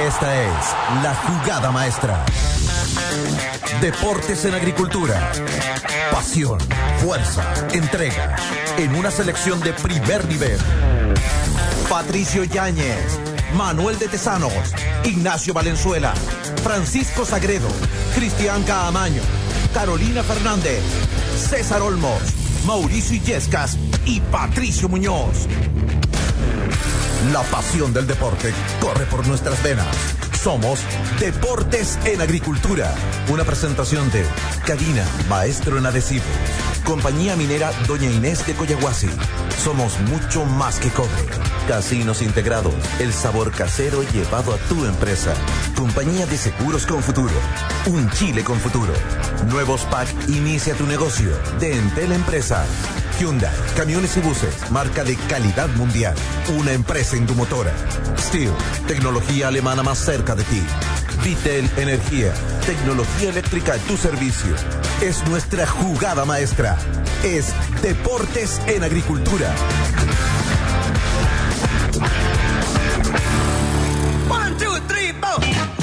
Esta es la jugada maestra. Deportes en agricultura. Pasión, fuerza, entrega. En una selección de primer nivel. Patricio Yáñez, Manuel de Tesanos, Ignacio Valenzuela, Francisco Sagredo, Cristian Caamaño, Carolina Fernández, César Olmos, Mauricio Illescas y Patricio Muñoz. La pasión del deporte corre por nuestras venas. Somos Deportes en Agricultura. Una presentación de Cadina, maestro en adhesivos. Compañía minera Doña Inés de Coyahuasi. Somos mucho más que cobre. Casinos Integrados, el sabor casero llevado a tu empresa. Compañía de Seguros con Futuro. Un Chile con futuro. Nuevos PAC, inicia tu negocio. De Entel Empresa. Hyundai, camiones y buses, marca de calidad mundial. Una empresa indumotora. Steel, tecnología alemana más cerca de ti. Vitel Energía, tecnología eléctrica a tu servicio. Es nuestra jugada maestra. Es Deportes en Agricultura. One, two, three, four.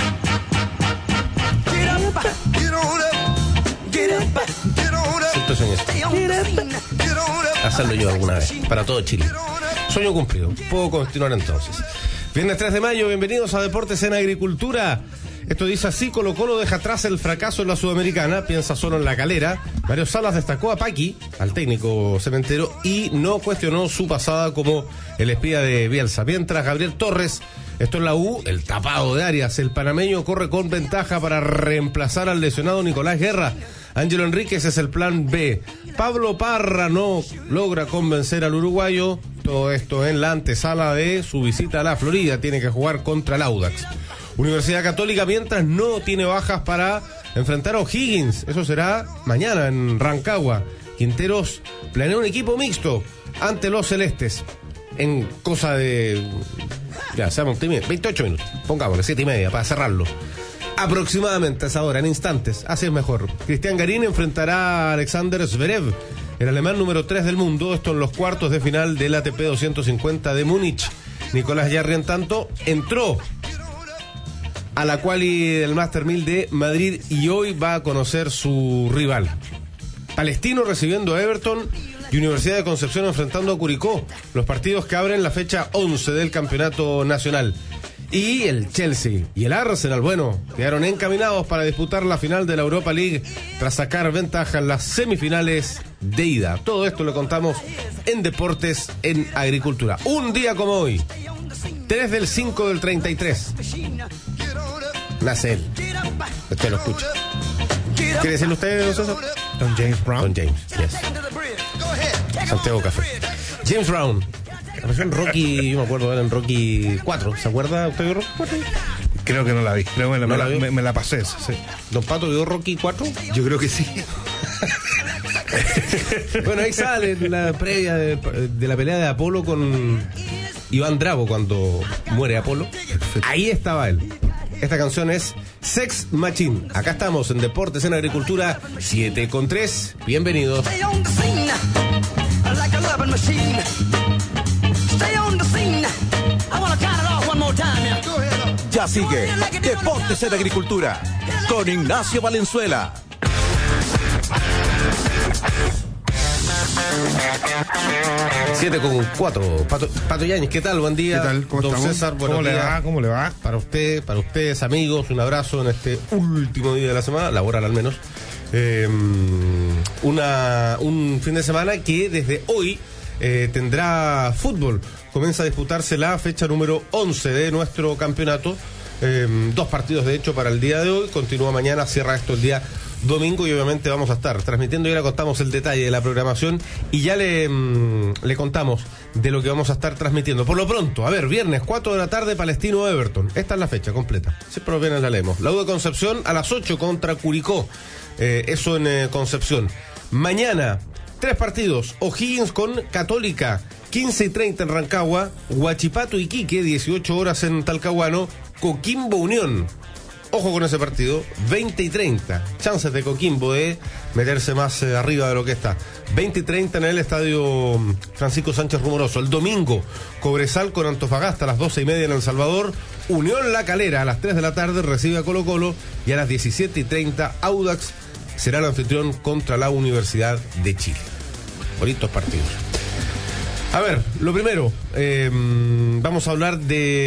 Get up, get on up, get up, get on up. Siento sueño. Hacerlo yo alguna vez, para todo Chile. Sueño cumplido. Puedo continuar entonces. Viernes 3 de mayo, bienvenidos a Deportes en Agricultura. Esto dice así: Colo-Colo deja atrás el fracaso en la Sudamericana, piensa solo en la Calera. Mario Salas destacó a Paqui, al técnico cementero, y no cuestionó su pasada como el espía de Bielsa. Mientras Gabriel Torres, esto es la U, el tapado de Arias, el panameño corre con ventaja para reemplazar al lesionado Nicolás Guerra. Ángelo Enríquez es el plan B. Pablo Parra no logra convencer al uruguayo. Todo esto en la antesala de su visita a la Florida. Tiene que jugar contra el Audax. Universidad Católica, mientras, no tiene bajas para enfrentar a O'Higgins. Eso será mañana en Rancagua. Quinteros planea un equipo mixto ante los celestes. En cosa de... ya, seamos 28 minutos. Pongámosle 7:30 para cerrarlo. Aproximadamente a esa hora, en instantes, así es mejor. Cristian Garín enfrentará a Alexander Zverev, el alemán número 3 del mundo, esto en los cuartos de final del ATP 250 de Múnich. Nicolás Jarry, en tanto, entró a la quali del Master 1000 de Madrid y hoy va a conocer su rival. Palestino recibiendo a Everton y Universidad de Concepción enfrentando a Curicó, los partidos que abren la fecha 11 del campeonato nacional. Y el Chelsea y el Arsenal, bueno, quedaron encaminados para disputar la final de la Europa League tras sacar ventaja en las semifinales de ida. Todo esto lo contamos en Deportes en Agricultura. Un día como hoy, 3 del 5 del 33. Nace él. Usted lo escucha. ¿Quiere decirle usted, don César? Don James Brown. Don James, yes. Santiago Café. James Brown. Apareció en Rocky, yo me acuerdo, era en Rocky 4. ¿Se acuerda usted de Rocky 4? Creo que no la vi. Creo que me la pasé. Sí. ¿Don Pato vio Rocky 4? Yo creo que sí. Bueno, ahí sale la previa de la pelea de Apolo con Iván Drago cuando muere Apolo. Perfecto. Ahí estaba él. Esta canción es Sex Machine. Acá estamos en Deportes en Agricultura 7:3. Bienvenidos. Ya sigue Deportes en Agricultura con Ignacio Valenzuela. Siete con 4. Pato Yáñez, ¿qué tal? Buen día. ¿Qué tal? ¿Cómo Don estamos? César, buenos días. ¿Cómo le va? Para usted, para ustedes, amigos, un abrazo en este último día de la semana, laboral al menos. Un fin de semana que desde hoy tendrá fútbol. Comienza a disputarse la fecha número 11 de nuestro campeonato. 2 partidos de hecho para el día de hoy. Continúa mañana, cierra esto el día domingo y obviamente vamos a estar transmitiendo. Ya le contamos el detalle de la programación y ya le contamos de lo que vamos a estar transmitiendo. Por lo pronto, a ver, viernes 4 de la tarde, Palestino Everton. Esta es la fecha completa. Siempre los viernes la leemos. La U de Concepción a las 8 contra Curicó. Eso en Concepción. Mañana, 3 partidos. O'Higgins con Católica, 15:30 en Rancagua. Huachipato Iquique, 18 horas en Talcahuano. Coquimbo Unión, Ojo con ese partido, 20:30, chances de Coquimbo de meterse más arriba de lo que está. 20:30 en el estadio Francisco Sánchez Rumoroso. El domingo, Cobresal con Antofagasta a las 12:30 en El Salvador. Unión La Calera a las 3 de la tarde recibe a Colo Colo y a las 17:30 Audax será el anfitrión contra la Universidad de Chile. Bonitos partidos. A ver, lo primero, vamos a hablar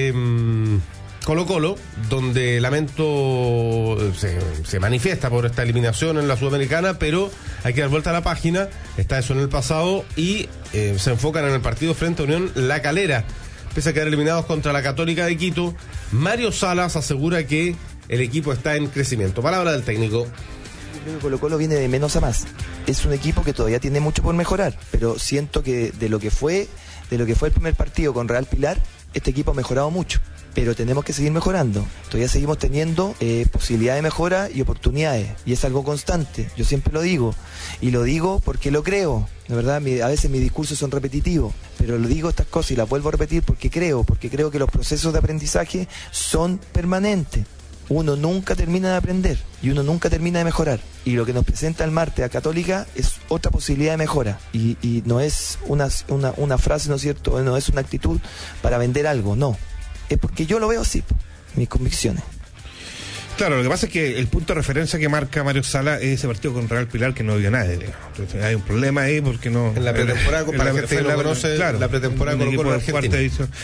de Colo Colo, donde Lamento se manifiesta por esta eliminación en la Sudamericana, pero hay que dar vuelta a la página, está eso en el pasado, y se enfocan en el partido frente a Unión La Calera. Pese a quedar eliminados contra la Católica de Quito, Mario Salas asegura que el equipo está en crecimiento. Palabra del técnico. Yo creo que Colo Colo viene de menos a más. Es un equipo que todavía tiene mucho por mejorar, pero siento que de lo que fue el primer partido con Real Pilar, este equipo ha mejorado mucho. Pero tenemos que seguir mejorando. Todavía seguimos teniendo posibilidad de mejora y oportunidades. Y es algo constante. Yo siempre lo digo. Y lo digo porque lo creo. La verdad, a veces mis discursos son repetitivos. Pero lo digo estas cosas y las vuelvo a repetir porque creo que los procesos de aprendizaje son permanentes. Uno nunca termina de aprender y uno nunca termina de mejorar. Y lo que nos presenta el martes a Católica es otra posibilidad de mejora. Y no es una frase, ¿no es cierto? No es una actitud para vender algo, no. Es porque yo lo veo así, mis convicciones. Claro, lo que pasa es que el punto de referencia que marca Mario Sala es ese partido con Real Pilar que no vio nadie. Entonces, hay un problema ahí porque no... En la pretemporada, para la gente que no conoce, claro, la pretemporada con Colo Argentina.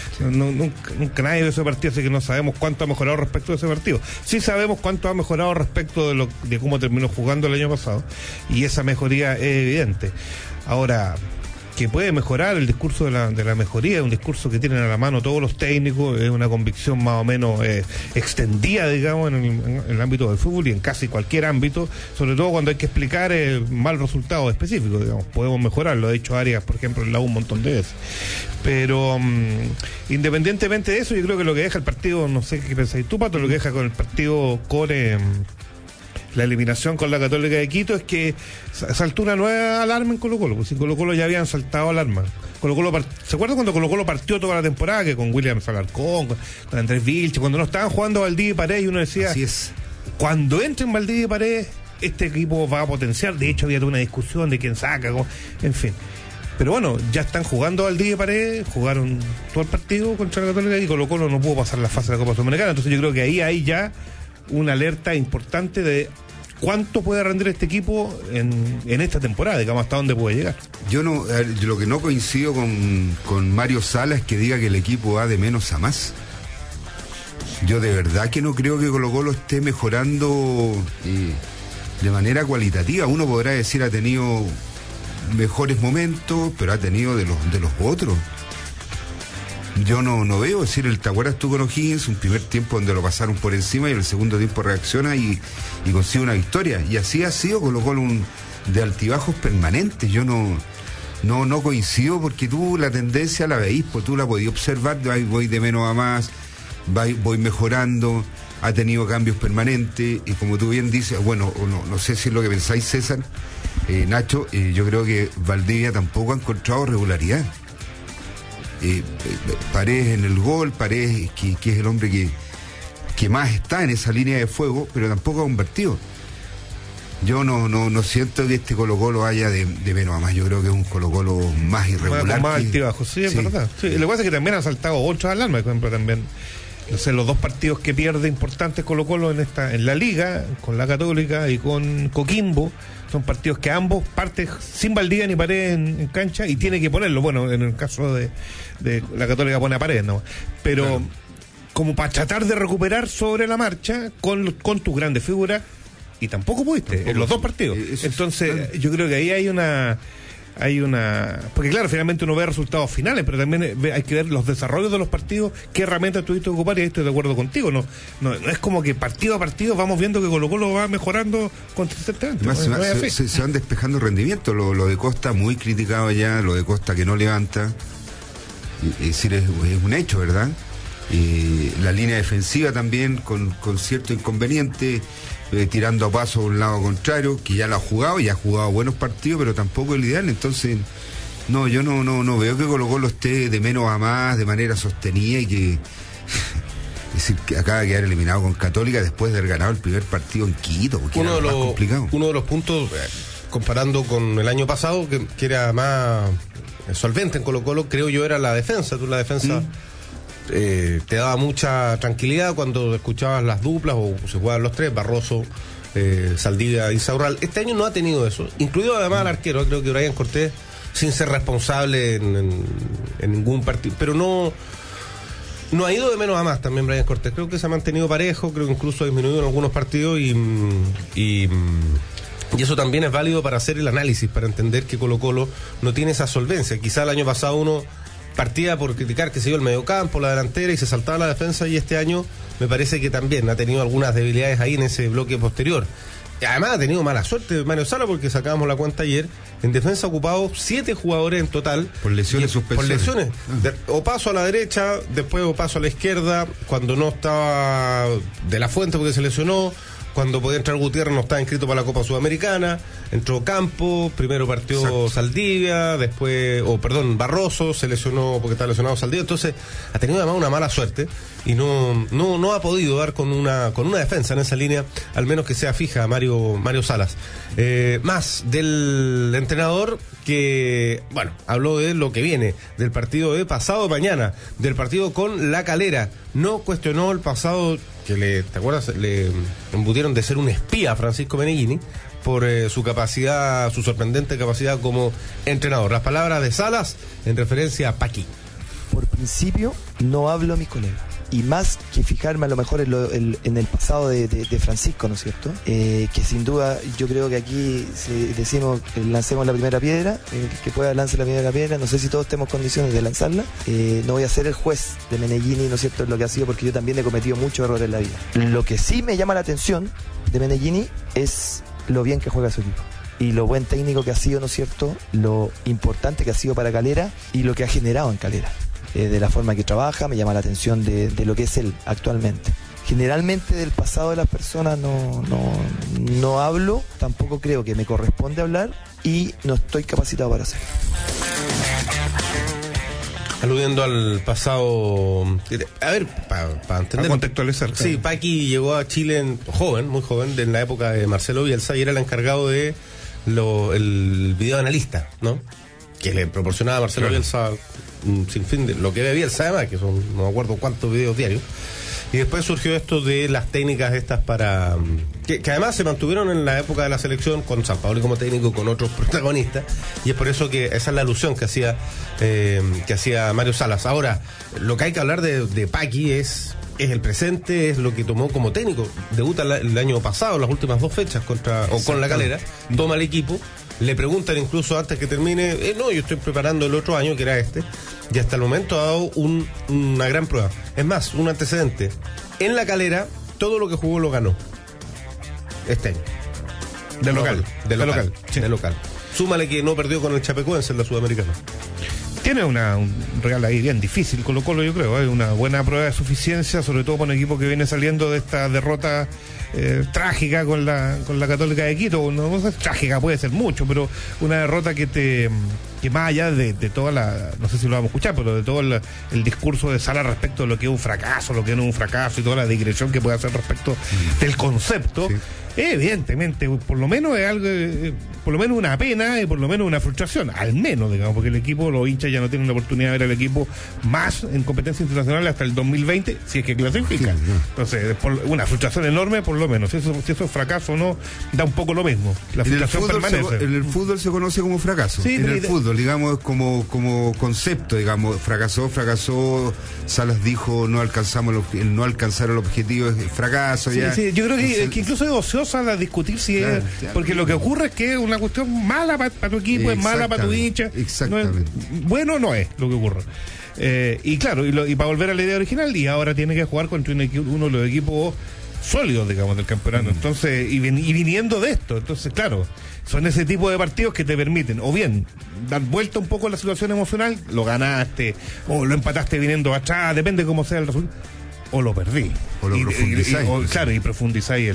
Nunca nadie vio ese partido, así que no sabemos cuánto ha mejorado respecto de ese partido. Sí sabemos cuánto ha mejorado respecto de cómo terminó jugando el año pasado, y esa mejoría es evidente. Ahora, que puede mejorar el discurso de la mejoría, es un discurso que tienen a la mano todos los técnicos, es una convicción más o menos extendida, digamos, en el ámbito del fútbol y en casi cualquier ámbito, sobre todo cuando hay que explicar mal resultados específicos, digamos, podemos mejorar, lo ha dicho Arias, por ejemplo, en la U un montón de veces. Pero independientemente de eso, yo creo que lo que deja el partido, no sé qué pensáis tú, Pato, lo que deja con el partido con la eliminación con la Católica de Quito es que saltó una nueva alarma en Colo Colo, pues en Colo Colo ya habían saltado alarma. ¿Se acuerdan cuando Colo Colo partió toda la temporada, que con William Alarcón, con Andrés Vilche, cuando no estaban jugando Valdivia y Paredes, y uno decía, así es, cuando entren Valdivia y Paredes, este equipo va a potenciar? De hecho había toda una discusión de quién saca, en fin. Pero bueno, ya están jugando Valdivia y Paredes, jugaron todo el partido contra la Católica y Colo Colo no pudo pasar la fase de la Copa Sudamericana. Entonces yo creo que ahí hay ya una alerta importante de cuánto puede rendir este equipo en esta temporada, digamos, hasta dónde puede llegar. Yo lo que no coincido con Mario Sala es que diga que el equipo va de menos a más. Yo de verdad que no creo que Colo Colo esté mejorando de manera cualitativa. Uno podrá decir ha tenido mejores momentos, pero ha tenido de los otros. Yo no veo, es decir, ¿te acuerdas tú con O'Higgins? Un primer tiempo donde lo pasaron por encima y el segundo tiempo reacciona y consigue una victoria. Y así ha sido Colo Colo de altibajos permanentes. Yo no coincido porque tú la tendencia la veís, pues tú la podías observar, voy de menos a más, voy mejorando, ha tenido cambios permanentes y como tú bien dices, bueno, no sé si es lo que pensáis, César, Nacho, yo creo que Valdivia tampoco ha encontrado regularidad. Paredes en el gol, Paredes que es el hombre que más está en esa línea de fuego, pero tampoco ha convertido. Yo no siento que este Colo Colo vaya de menos a más. Yo creo que es un Colo Colo más irregular. Más altibajos, sí, es verdad. Sí, lo que pasa es que también han saltado otras alarmas, por ejemplo, también. No sé, los dos partidos que pierde importantes Colo Colo en la Liga, con la Católica y con Coquimbo, son partidos que ambos parten sin Valdivia ni Paredes en cancha y tiene que ponerlo. Bueno, en el caso de la Católica pone a Paredes, ¿no? Pero claro, como para tratar de recuperar sobre la marcha con tus grandes figuras, y tampoco pudiste en los dos partidos. Entonces, yo creo que ahí hay una... Porque claro, finalmente uno ve resultados finales, pero también hay que ver los desarrollos de los partidos, qué herramientas tuviste que ocupar, y ahí estoy de acuerdo contigo. No es como que partido a partido vamos viendo que Colo Colo va mejorando consistentemente. Se van despejando rendimientos. Lo de Costa muy criticado ya, lo de Costa que no levanta. Es decir, es un hecho, ¿verdad? La línea defensiva también con cierto inconveniente, tirando a paso a un lado contrario, que ya lo ha jugado y ha jugado buenos partidos, pero tampoco el ideal. Entonces, yo no veo que Colo Colo esté de menos a más de manera sostenida y que Es decir, que acaba de quedar eliminado con Católica después de haber ganado el primer partido en Quito, porque era más complicado. Uno de los puntos, comparando con el año pasado, que era más solvente en Colo-Colo, creo yo, era la defensa. Tú la defensa te daba mucha tranquilidad cuando escuchabas las duplas o se jugaban los tres, Barroso, Saldivia y Saurral. Este año no ha tenido eso, incluido además al arquero. Creo que Brian Cortés, sin ser responsable en ningún partido, pero no ha ido de menos a más también Brian Cortés. Creo que se ha mantenido parejo, creo que incluso ha disminuido en algunos partidos y eso también es válido para hacer el análisis, para entender que Colo-Colo no tiene esa solvencia. Quizá el año pasado uno partía por criticar, que se dio el mediocampo, la delantera y se saltaba la defensa, y este año me parece que también ha tenido algunas debilidades ahí en ese bloque posterior. Además ha tenido mala suerte Mario Sala, porque sacábamos la cuenta ayer. En defensa ha ocupado 7 jugadores en total. Por lesiones, suspensiones. Por lesiones. O paso a la derecha, después o paso a la izquierda, cuando no estaba De la Fuente porque se lesionó, cuando podía entrar Gutiérrez no estaba inscrito para la Copa Sudamericana, entró Campo, primero partió Exacto. Saldivia, después, Barroso, se lesionó porque estaba lesionado Saldivia, entonces ha tenido además una mala suerte y no ha podido dar con una defensa en esa línea, al menos que sea fija Mario Salas. Más del entrenador que, habló de lo que viene, del partido de pasado mañana, del partido con La Calera. No cuestionó el pasado que ¿te acuerdas? Le embutieron de ser un espía a Francisco Meneghini por su capacidad, su sorprendente capacidad como entrenador. Las palabras de Salas en referencia a Paqui. Por principio, no hablo a mis colegas. Y más que fijarme a lo mejor en el pasado de Francisco, ¿no es cierto? Que sin duda yo creo que aquí decimos lancemos la primera piedra, que pueda lance la primera piedra, no sé si todos tenemos condiciones de lanzarla. No voy a ser el juez de Meneghini, ¿no es cierto?, en lo que ha sido, porque yo también he cometido muchos errores en la vida. Lo que sí me llama la atención de Meneghini es lo bien que juega su equipo. Y lo buen técnico que ha sido, ¿no es cierto?, lo importante que ha sido para Calera y lo que ha generado en Calera. De la forma que trabaja, me llama la atención de lo que es él actualmente. Generalmente del pasado de las personas no hablo, tampoco creo que me corresponde hablar y no estoy capacitado para hacerlo. Aludiendo al pasado, a ver, para entender. A contextualizar. Sí, Paqui llegó a Chile muy joven, en la época de Marcelo Bielsa, y era el encargado de el videoanalista, ¿no? Que le proporcionaba a Marcelo Bielsa sin fin de lo que ve Bielsa, además, que son no me acuerdo cuántos videos diarios. Y después surgió esto de las técnicas estas para que además se mantuvieron en la época de la selección con Sampaoli como técnico, con otros protagonistas, y es por eso que esa es la alusión que hacía Mario Salas. Ahora, lo que hay que hablar de Paqui es el presente, es lo que tomó como técnico. Debuta el año pasado, las últimas 2 fechas con La Calera, toma el equipo. Le preguntan incluso antes que termine, yo estoy preparando el otro año, que era este, y hasta el momento ha dado una gran prueba. Es más, un antecedente. En La Calera, todo lo que jugó lo ganó. Este año. De local. Súmale que no perdió con el Chapecoense en la Sudamericana. Tiene un real ahí bien difícil Colo-Colo, yo creo. Hay una buena prueba de suficiencia, sobre todo para un equipo que viene saliendo de esta derrota trágica con la Católica de Quito. No sé, trágica puede ser mucho, pero una derrota que más allá de toda no sé si lo vamos a escuchar, pero de todo el discurso de Sala respecto de lo que es un fracaso, lo que no es un fracaso, y toda la digresión que puede hacer respecto del concepto. Sí. Evidentemente, por lo menos es algo, por lo menos una pena y por lo menos una frustración, al menos, digamos, porque el equipo, los hinchas ya no tienen la oportunidad de ver al equipo más en competencia internacional hasta el 2020, si es que clasifica. Sí, entonces, una frustración enorme, por lo menos. Si eso es fracaso o no, da un poco lo mismo. La frustración permanece. En el fútbol se conoce como fracaso. Sí, en el fútbol, digamos, como concepto, digamos, fracasó. Salas dijo, no alcanzar el objetivo es fracaso. Sí, ya. Sí, yo creo que incluso es ociosa a discutir si es, porque lo que ocurre es que es una cuestión mala para tu equipo, es mala para tu hincha. Exactamente. No es lo que ocurre. Y claro, y para volver a la idea original, y ahora tiene que jugar contra uno de los equipos sólidos, digamos, del campeonato. Entonces, y viniendo de esto, entonces, claro, son ese tipo de partidos que te permiten, o bien, dar vuelta un poco a la situación emocional, lo ganaste, o lo empataste viniendo atrás, depende cómo sea el resultado, o lo perdí. O lo profundizáis. Claro, y profundizáis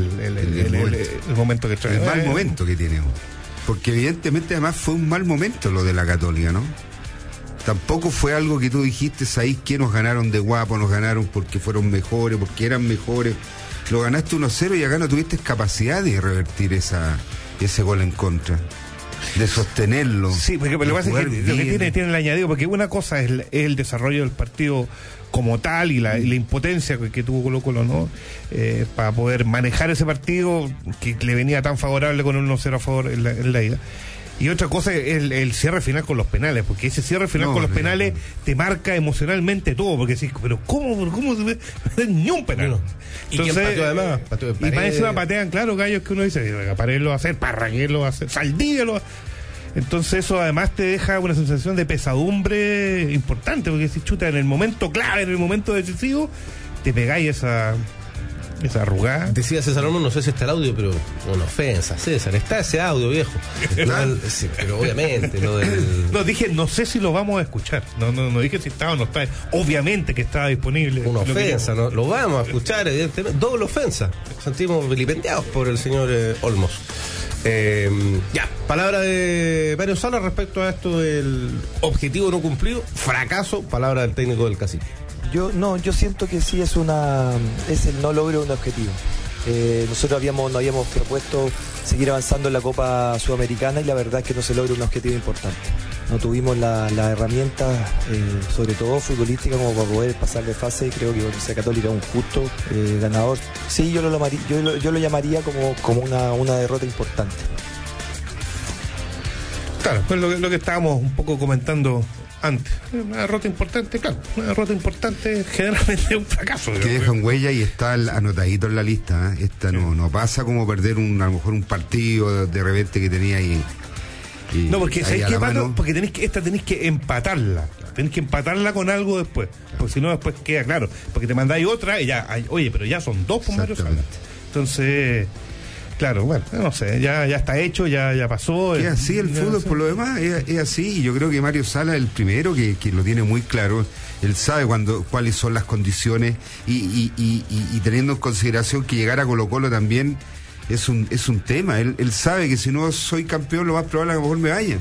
el momento que trae. El mal momento que tiene. Porque evidentemente además fue un mal momento lo de la Católica, ¿no? Tampoco fue algo que tú dijiste, ¿sabéis qué? Nos ganaron de guapo, nos ganaron porque fueron mejores, porque eran mejores. Lo ganaste 1-0 y acá no tuviste capacidad de revertir ese gol en contra. De sostenerlo. Sí, porque lo que pasa es que lo que tiene el añadido, porque una cosa es el desarrollo del partido como tal y la impotencia que tuvo Colo-Colo, ¿no? Para poder manejar ese partido que le venía tan favorable con un 1-0 a favor en la ida. Y otra cosa es el cierre final con los penales, porque ese cierre final con los penales te marca emocionalmente todo, porque decís, pero ¿cómo ni un penal? No. ¿Y entonces, quién pateó además? Pateó de y para eso patean, claro, gallos que uno dice, Paredes lo va a hacer, Parragués lo va a hacer, Saldivia lo va a hacer. Entonces eso además te deja una sensación de pesadumbre importante, porque si chuta en el momento clave, en el momento decisivo, te pegáis esa arrugada. Decía César Olmos, no sé si está el audio, pero una ofensa, César, está ese audio, viejo. Sí, pero obviamente lo del... No, dije, no sé si lo vamos a escuchar. No dije si estaba o no está. Obviamente que estaba disponible. Una ofensa, ¿no? Lo vamos a escuchar, evidentemente. Doble ofensa. Sentimos vilipendiados por el señor Olmos. Palabra de Mario Sala respecto a esto del objetivo no cumplido, fracaso, palabra del técnico del Cacique. Yo siento que sí es el no logro de un objetivo. Nosotros nos habíamos propuesto seguir avanzando en la Copa Sudamericana y la verdad es que no se logra un objetivo importante. No tuvimos la herramienta, sobre todo futbolística, como para poder pasar de fase. Creo que Universidad Católica es un justo ganador. Sí, yo lo llamaría como una derrota importante. Claro, pues lo que estábamos un poco comentando antes. Una derrota importante, claro. Una derrota importante generalmente es un fracaso. Que dejan huella y está anotadito en la lista. Esta no pasa como perder a lo mejor un partido de repente que tenía ahí. No, porque ¿sabéis qué, Pato? Porque tenéis que empatarla. Tenéis que empatarla con algo después. Porque si no, después queda claro. Porque te mandáis otra y ya, oye, pero ya son dos por Mario Sala. Entonces, claro, bueno, no sé, ya está hecho, ya pasó. Es así el fútbol, por lo demás, es así. Y yo creo que Mario Sala es el primero que lo tiene muy claro. Él sabe cuáles son las condiciones y teniendo en consideración que llegar a Colo-Colo también es un tema. Él sabe que si no soy campeón, lo más probable es que a lo mejor me vaya.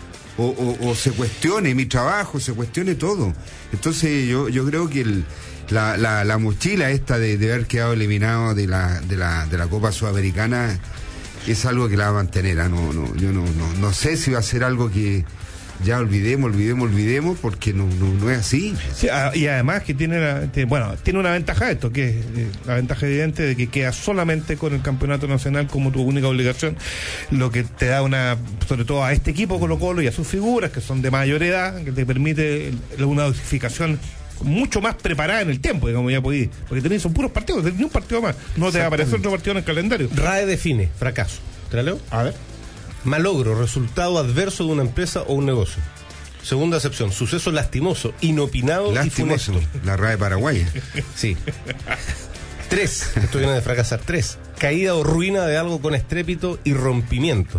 O se cuestione mi trabajo, se cuestione todo. Entonces yo creo que la mochila esta de haber quedado eliminado de la Copa Sudamericana es algo que la va a mantener. Yo no sé si va a ser algo que ya olvidemos, porque no es así. Sí, y además que tiene una ventaja esto, que es la ventaja evidente de que queda solamente con el campeonato nacional como tu única obligación, lo que te da sobre todo a este equipo Colo-Colo y a sus figuras, que son de mayor edad, que te permite una dosificación mucho más preparada en el tiempo, digamos, ya podís, porque son puros partidos, ni un partido más, no te va a aparecer otro partido en el calendario. RAE define fracaso. ¿Te la leo? A ver. Malogro, resultado adverso de una empresa o un negocio. Segunda acepción, suceso lastimoso, inopinado y funesto. La RAE paraguaya. Sí. 3, esto viene de fracasar. 3, caída o ruina de algo con estrépito y rompimiento.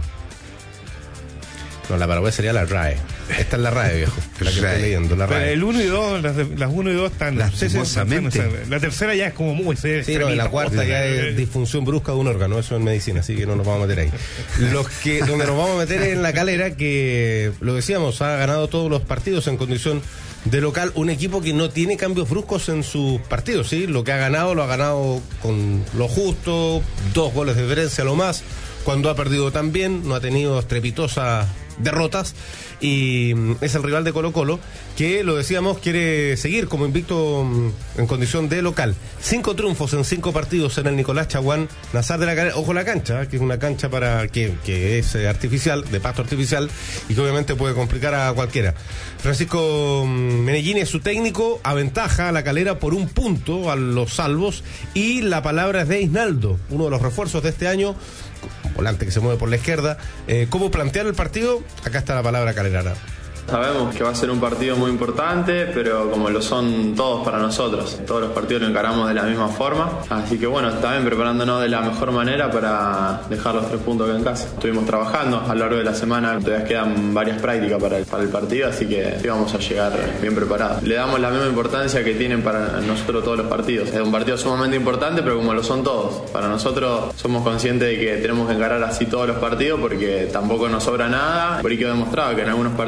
No, la paraguaya sería la RAE. Esta es la RAE, viejo, la que estoy leyendo, la RAE. El 1 y 2, las 1 y 2 están... La tercera ya es como muy... Sí, no, la cuarta ya es disfunción brusca de un órgano, eso en medicina, así que no nos vamos a meter ahí. Donde nos vamos a meter es en la Calera, que, lo decíamos, ha ganado todos los partidos en condición de local, un equipo que no tiene cambios bruscos en sus partidos, ¿sí? Lo que ha ganado, lo ha ganado con lo justo, 2 goles de diferencia lo más. Cuando ha perdido también, no ha tenido estrepitosas derrotas, y es el rival de Colo-Colo, que, lo decíamos, quiere seguir como invicto en condición de local. 5 triunfos en 5 partidos en el Nicolás Chaguán Nazar de la Calera. Ojo la cancha, que es una cancha que es artificial, de pasto artificial, y que obviamente puede complicar a cualquiera. Francisco Menellini es su técnico, aventaja a la Calera por 1 punto a los salvos, y la palabra es de Isnaldo, uno de los refuerzos de este año, volante que se mueve por la izquierda. ¿Cómo plantear el partido? Acá está la palabra calerana. Sabemos que va a ser un partido muy importante, pero como lo son todos para nosotros. Todos los partidos lo encaramos de la misma forma. Así que bueno, también preparándonos de la mejor manera para dejar los 3 puntos acá en casa. Estuvimos trabajando a lo largo de la semana, todavía quedan varias prácticas para el partido, así que sí vamos a llegar bien preparados. Le damos la misma importancia que tienen para nosotros todos los partidos. Es un partido sumamente importante, pero como lo son todos. Para nosotros somos conscientes de que tenemos que encarar así todos los partidos, porque tampoco nos sobra nada. Por ahí quedó demostrado que en algunos partidos donde bajamos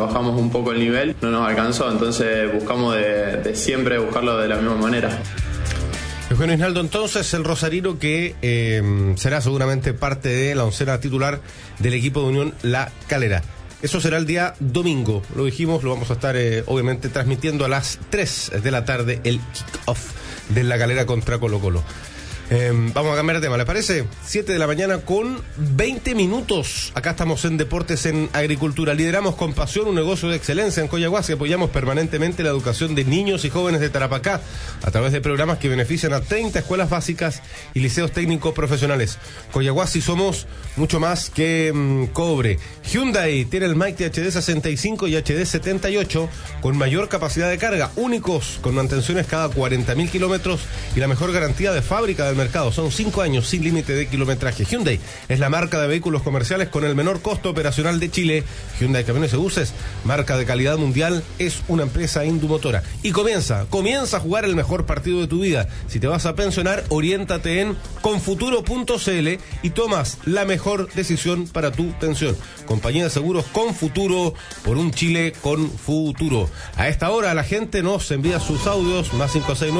bajamos un poco el nivel, no nos alcanzó, entonces buscamos de siempre buscarlo de la misma manera. Eugenio Isnaldo, entonces, el rosarino que será seguramente parte de la oncena titular del equipo de Unión La Calera. Eso será el día domingo, lo dijimos, lo vamos a estar obviamente transmitiendo a las 3 de la tarde, el kick-off de La Calera contra Colo-Colo. Vamos a cambiar de tema, ¿les parece? 7 de la mañana con 20 minutos. Acá estamos en Deportes en Agricultura. Lideramos con pasión un negocio de excelencia en Coyahuasi. Apoyamos permanentemente la educación de niños y jóvenes de Tarapacá a través de programas que benefician a 30 escuelas básicas y liceos técnicos profesionales. Coyahuasi somos mucho más que cobre. Hyundai tiene el Mighty HD 65 y HD 78 con mayor capacidad de carga, únicos con mantenciones cada 40.000 kilómetros y la mejor garantía de fábrica del mercado. Son 5 años sin límite de kilometraje. Hyundai es la marca de vehículos comerciales con el menor costo operacional de Chile. Hyundai Camiones y Buses, marca de calidad mundial, es una empresa indumotora. Y comienza a jugar el mejor partido de tu vida. Si te vas a pensionar, oriéntate en confuturo.cl y tomas la mejor decisión para tu pensión. Compañía de seguros Confuturo, por un Chile con futuro. A esta hora la gente nos envía sus audios, más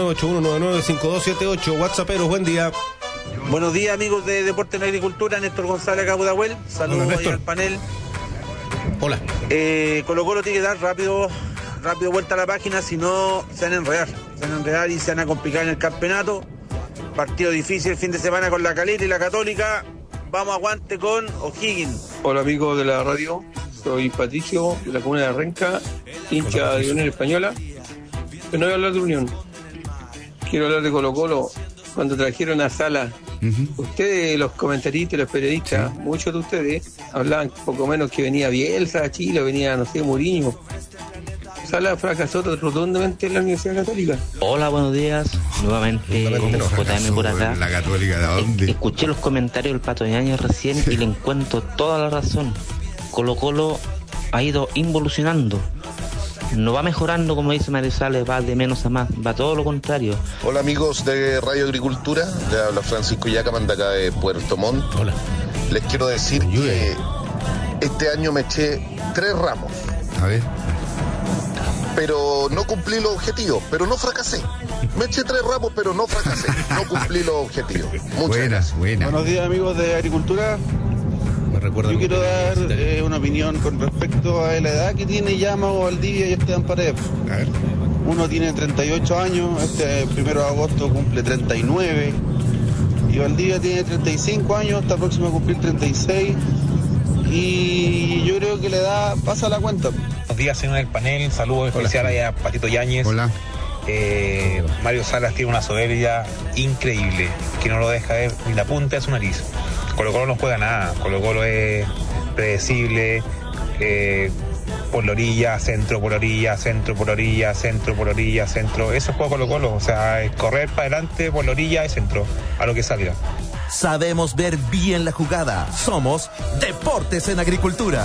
569-8199-5278. WhatsApperos, buen día. Buenos días, amigos de Deporte en Agricultura. Néstor González, acá Pudahuel. Saludos ahí al panel. Hola. Colo-Colo tiene que dar rápido vuelta a la página, si no se van a enredar. Y se van a complicar en el campeonato. Partido difícil el fin de semana con la Calera y la Católica. Vamos, aguante con O'Higgins. Hola, amigos de la radio. Soy Patricio, de la comuna de Renca, hincha de Unión Española. Pero no voy a hablar de Unión. Quiero hablar de Colo-Colo. Cuando trajeron a Sala, ustedes, los comentaristas, los periodistas, muchos de ustedes hablaban poco menos que venía Bielsa a Chile, venía, no sé, Mourinho. Sala fracasó rotundamente en la Universidad Católica. Hola, buenos días. Nuevamente JM por acá. ¿La Católica de dónde? Escuché los comentarios del Pato Yáñez recién y le encuentro toda la razón. Colo-Colo ha ido involucionando. No va mejorando, como dice Mario Sales, va de menos a más, va todo lo contrario. Hola, amigos de Radio Agricultura, le habla Francisco Yacaman de acá de Puerto Montt. Hola. Les quiero decir que este año me eché 3 ramos. A ver. Pero no cumplí los objetivos, pero no fracasé. Me eché 3 ramos, pero no fracasé. No cumplí los objetivos. Muchas gracias. Buenos días, amigos de Agricultura. Yo quiero dar una opinión con respecto a la edad que tiene Yamago, Valdivia y Esteban Paredes. A ver. Uno tiene 38 años, este 1 de agosto cumple 39. Y Valdivia tiene 35 años, está próximo a cumplir 36. Y yo creo que la edad pasa la cuenta. Buenos días, señor del panel. Saludos especiales a Patito Yáñez. Hola. Mario Salas tiene una soberbia increíble, que no lo deja ver ni la punta de su nariz. Colo-Colo no juega nada. Colo-Colo es predecible, por la orilla, centro por orilla, centro por orilla, centro por orilla, centro. Eso es juego Colo-Colo, o sea, es correr para adelante por la orilla y centro, a lo que salga. Sabemos ver bien la jugada. Somos Deportes en Agricultura.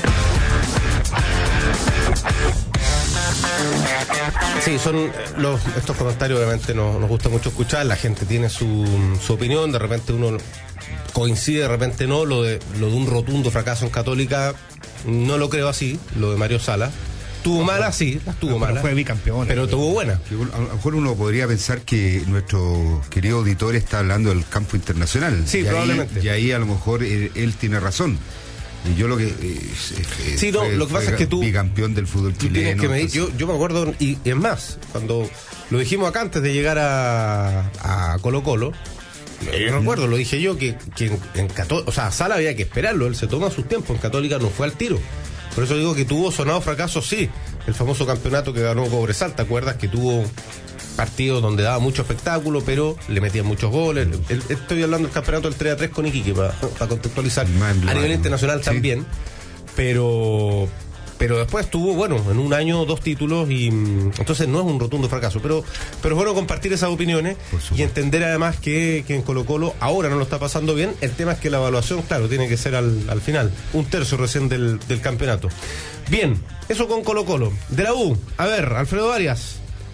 Sí, son estos comentarios, obviamente nos gusta mucho escuchar. La gente tiene su opinión, de repente uno coincide, de repente no. Lo de un rotundo fracaso en Católica no lo creo así. Lo de Mario Sala tuvo malas, sí, las tuvo malas, fue bicampeón, pero tuvo buenas. A lo mejor uno podría pensar que nuestro querido auditor está hablando del campo internacional. Sí, probablemente. Y ahí a lo mejor él tiene razón. Y yo lo que lo que pasa es que tú bicampeón del fútbol chileno. Que yo me acuerdo, y es más, cuando lo dijimos acá antes de llegar a Colo-Colo, yo recuerdo, lo dije yo, que en Católica, o sea, Sala había que esperarlo, él se toma sus tiempos, en Católica no fue al tiro. Por eso digo que tuvo sonado fracaso, sí. El famoso campeonato que ganó Cobresal, ¿te acuerdas? Que tuvo partidos donde daba mucho espectáculo, pero le metían muchos goles. Estoy hablando del campeonato del 3-3 con Iquique, para contextualizar. A nivel internacional también, pero después tuvo, bueno, en un año 2 títulos y entonces no es un rotundo fracaso, pero es bueno compartir esas opiniones y entender además que en Colo-Colo ahora no lo está pasando bien. El tema es que la evaluación, claro, tiene que ser al final, 1/3 recién del campeonato. Bien, eso con Colo-Colo. De la U, a ver, Alfredo Arias,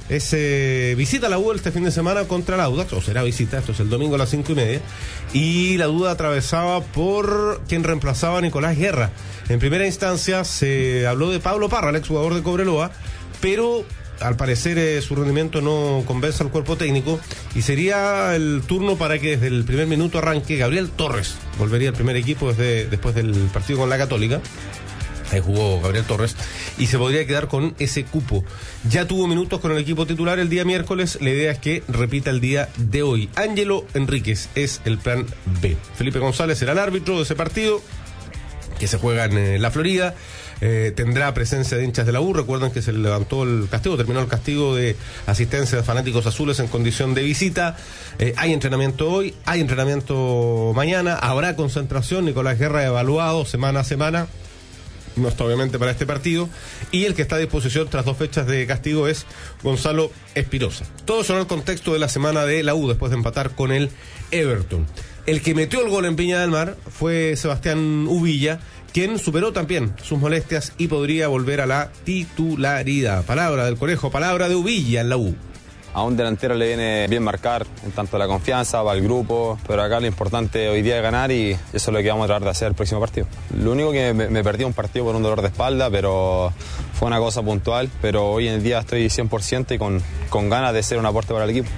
visita la U este fin de semana contra el Audax, o será visita, esto es el domingo a las 5:30, y la duda atravesaba por quien reemplazaba a Nicolás Guerra. En primera instancia se habló de Pablo Parra, el exjugador de Cobreloa, pero al parecer su rendimiento no convence al cuerpo técnico y sería el turno para que desde el primer minuto arranque Gabriel Torres. Volvería al primer equipo después del partido con la Católica. Ahí jugó Gabriel Torres y se podría quedar con ese cupo. Ya tuvo minutos con el equipo titular el día miércoles. La idea es que repita el día de hoy. Ángelo Enríquez es el plan B. Felipe González será el árbitro de ese partido que se juega en la Florida. Tendrá presencia de hinchas de la U. Recuerden que se levantó el castigo, terminó el castigo de asistencia de fanáticos azules en condición de visita. Hay entrenamiento hoy, hay entrenamiento mañana, habrá concentración. Nicolás Guerra evaluado semana a semana. No está obviamente para este partido, y el que está a disposición tras 2 fechas de castigo es Gonzalo Espinosa. Todo eso en el contexto de la semana de la U después de empatar con el Everton. El que metió el gol en Viña del Mar fue Sebastián Uvilla, quien superó también sus molestias y podría volver a la titularidad. Palabra del Conejo, palabra de Uvilla en la U. A un delantero le viene bien marcar en tanto la confianza, va al grupo, pero acá lo importante hoy día es ganar y eso es lo que vamos a tratar de hacer el próximo partido. Lo único que me perdí un partido por un dolor de espalda, pero fue una cosa puntual, pero hoy en día estoy 100% y con ganas de ser un aporte para el equipo.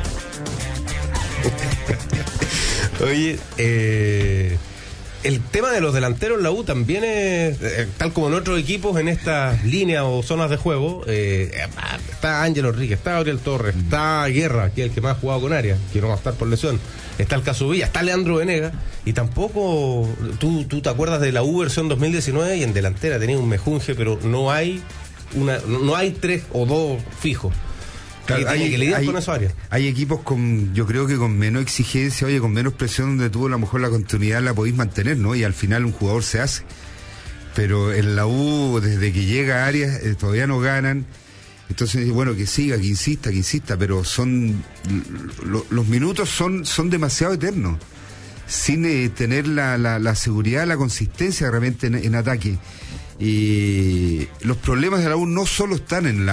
Oye, el tema de los delanteros en la U también es, tal como en otros equipos, en estas líneas o zonas de juego, está Ángelo Enríquez, está Gabriel Torres, está Guerra, que es el que más ha jugado con Arias, que no va a estar por lesión, está el caso Villa, está Leandro Venegas, y tampoco, tú te acuerdas de la U versión 2019 y en delantera tenía un mejunje, pero no hay 3 o 2 fijos. Claro, hay equipos yo creo que con menos exigencia, con menos presión, donde tuvo a lo mejor la continuidad la podéis mantener, ¿no? Y al final un jugador se hace. Pero en la U, desde que llega Arias, todavía no ganan. Entonces, bueno, que siga, que insista, pero los minutos son demasiado eternos, sin tener la seguridad, la consistencia realmente en ataque. Y los problemas de la U no solo están en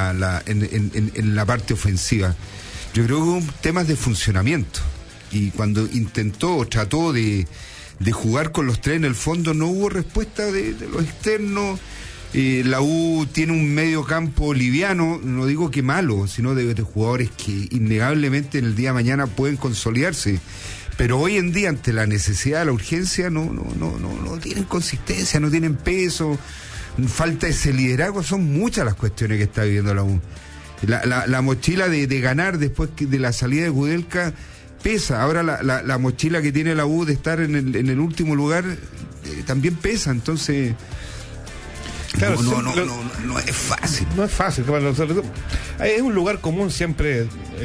la parte ofensiva. Yo creo que hubo temas de funcionamiento, y cuando trató de jugar con los 3 en el fondo, no hubo respuesta de los externos. La U tiene un medio campo liviano, no digo que malo, sino de jugadores que innegablemente en el día de mañana pueden consolidarse, pero hoy en día, ante la necesidad, la urgencia, no tienen consistencia, no tienen peso. Falta ese liderazgo. Son muchas las cuestiones que está viviendo la U. La mochila de ganar después de la salida de Kudelka pesa. Ahora la mochila que tiene la U de estar en el último lugar también pesa. Entonces, claro, no es fácil. No es fácil. Es un lugar común siempre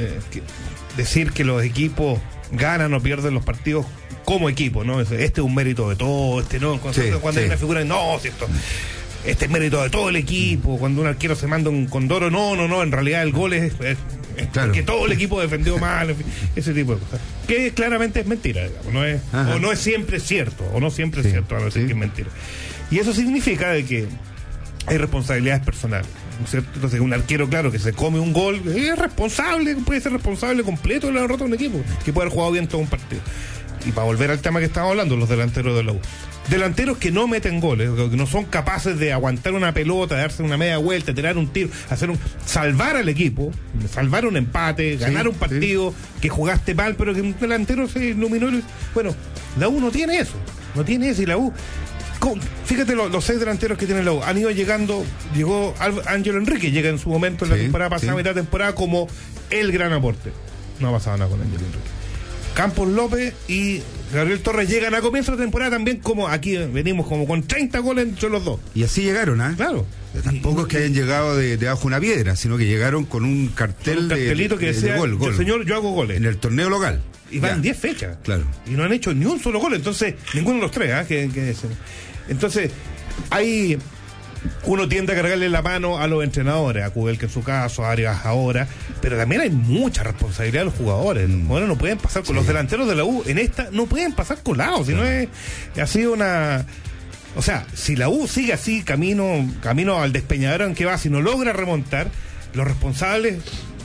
decir que los equipos ganan o pierden los partidos como equipo, ¿no? Este es un mérito de todo, no. Cuando hay una figura, no, ¿cierto? Este es mérito de todo el equipo. Cuando un arquero se manda un condoro, no, en realidad el gol es claro, que todo el equipo defendió mal, en fin, ese tipo de cosas. Que claramente es mentira, digamos, no es siempre cierto, o no siempre es cierto, a veces que es mentira. Y eso significa de que hay responsabilidades personales, ¿no es cierto? Entonces, un arquero, claro, que se come un gol, es responsable, puede ser responsable completo de la derrota de un equipo, que puede haber jugado bien todo un partido. Y para volver al tema que estábamos hablando, los delanteros de la U. Delanteros que no meten goles, que no son capaces de aguantar una pelota, de darse una media vuelta, tirar un tiro, salvar al equipo, salvar un empate, ganar un partido que jugaste mal, pero que un delantero se iluminó. Bueno, la U no tiene eso, y la U, fíjate los 6 delanteros que tiene la U, han ido llegó Ángelo Enríquez, llega en su momento en la temporada pasada, mitad de temporada, como el gran aporte. No ha pasado nada con Ángelo Enríquez. Campos López y Gabriel Torres llegan a comienzo de temporada también, como aquí venimos como con 30 goles entre los dos. Y así llegaron, Claro. Tampoco es que hayan llegado debajo de una piedra, sino que llegaron con un cartelito que decía, gol. Señor, yo hago goles. En el torneo local. Y van 10 fechas. Claro. Y no han hecho ni un solo gol, entonces, ninguno de los 3, entonces, hay... Uno tiende a cargarle la mano a los entrenadores, a Kudelka en su caso, a Arias ahora, pero también hay mucha responsabilidad de los jugadores. Los jugadores no pueden pasar con los delanteros de la U, en esta no pueden pasar colados, si no es así una... O sea, si la U sigue así, camino al despeñadero en que va, si no logra remontar, los responsables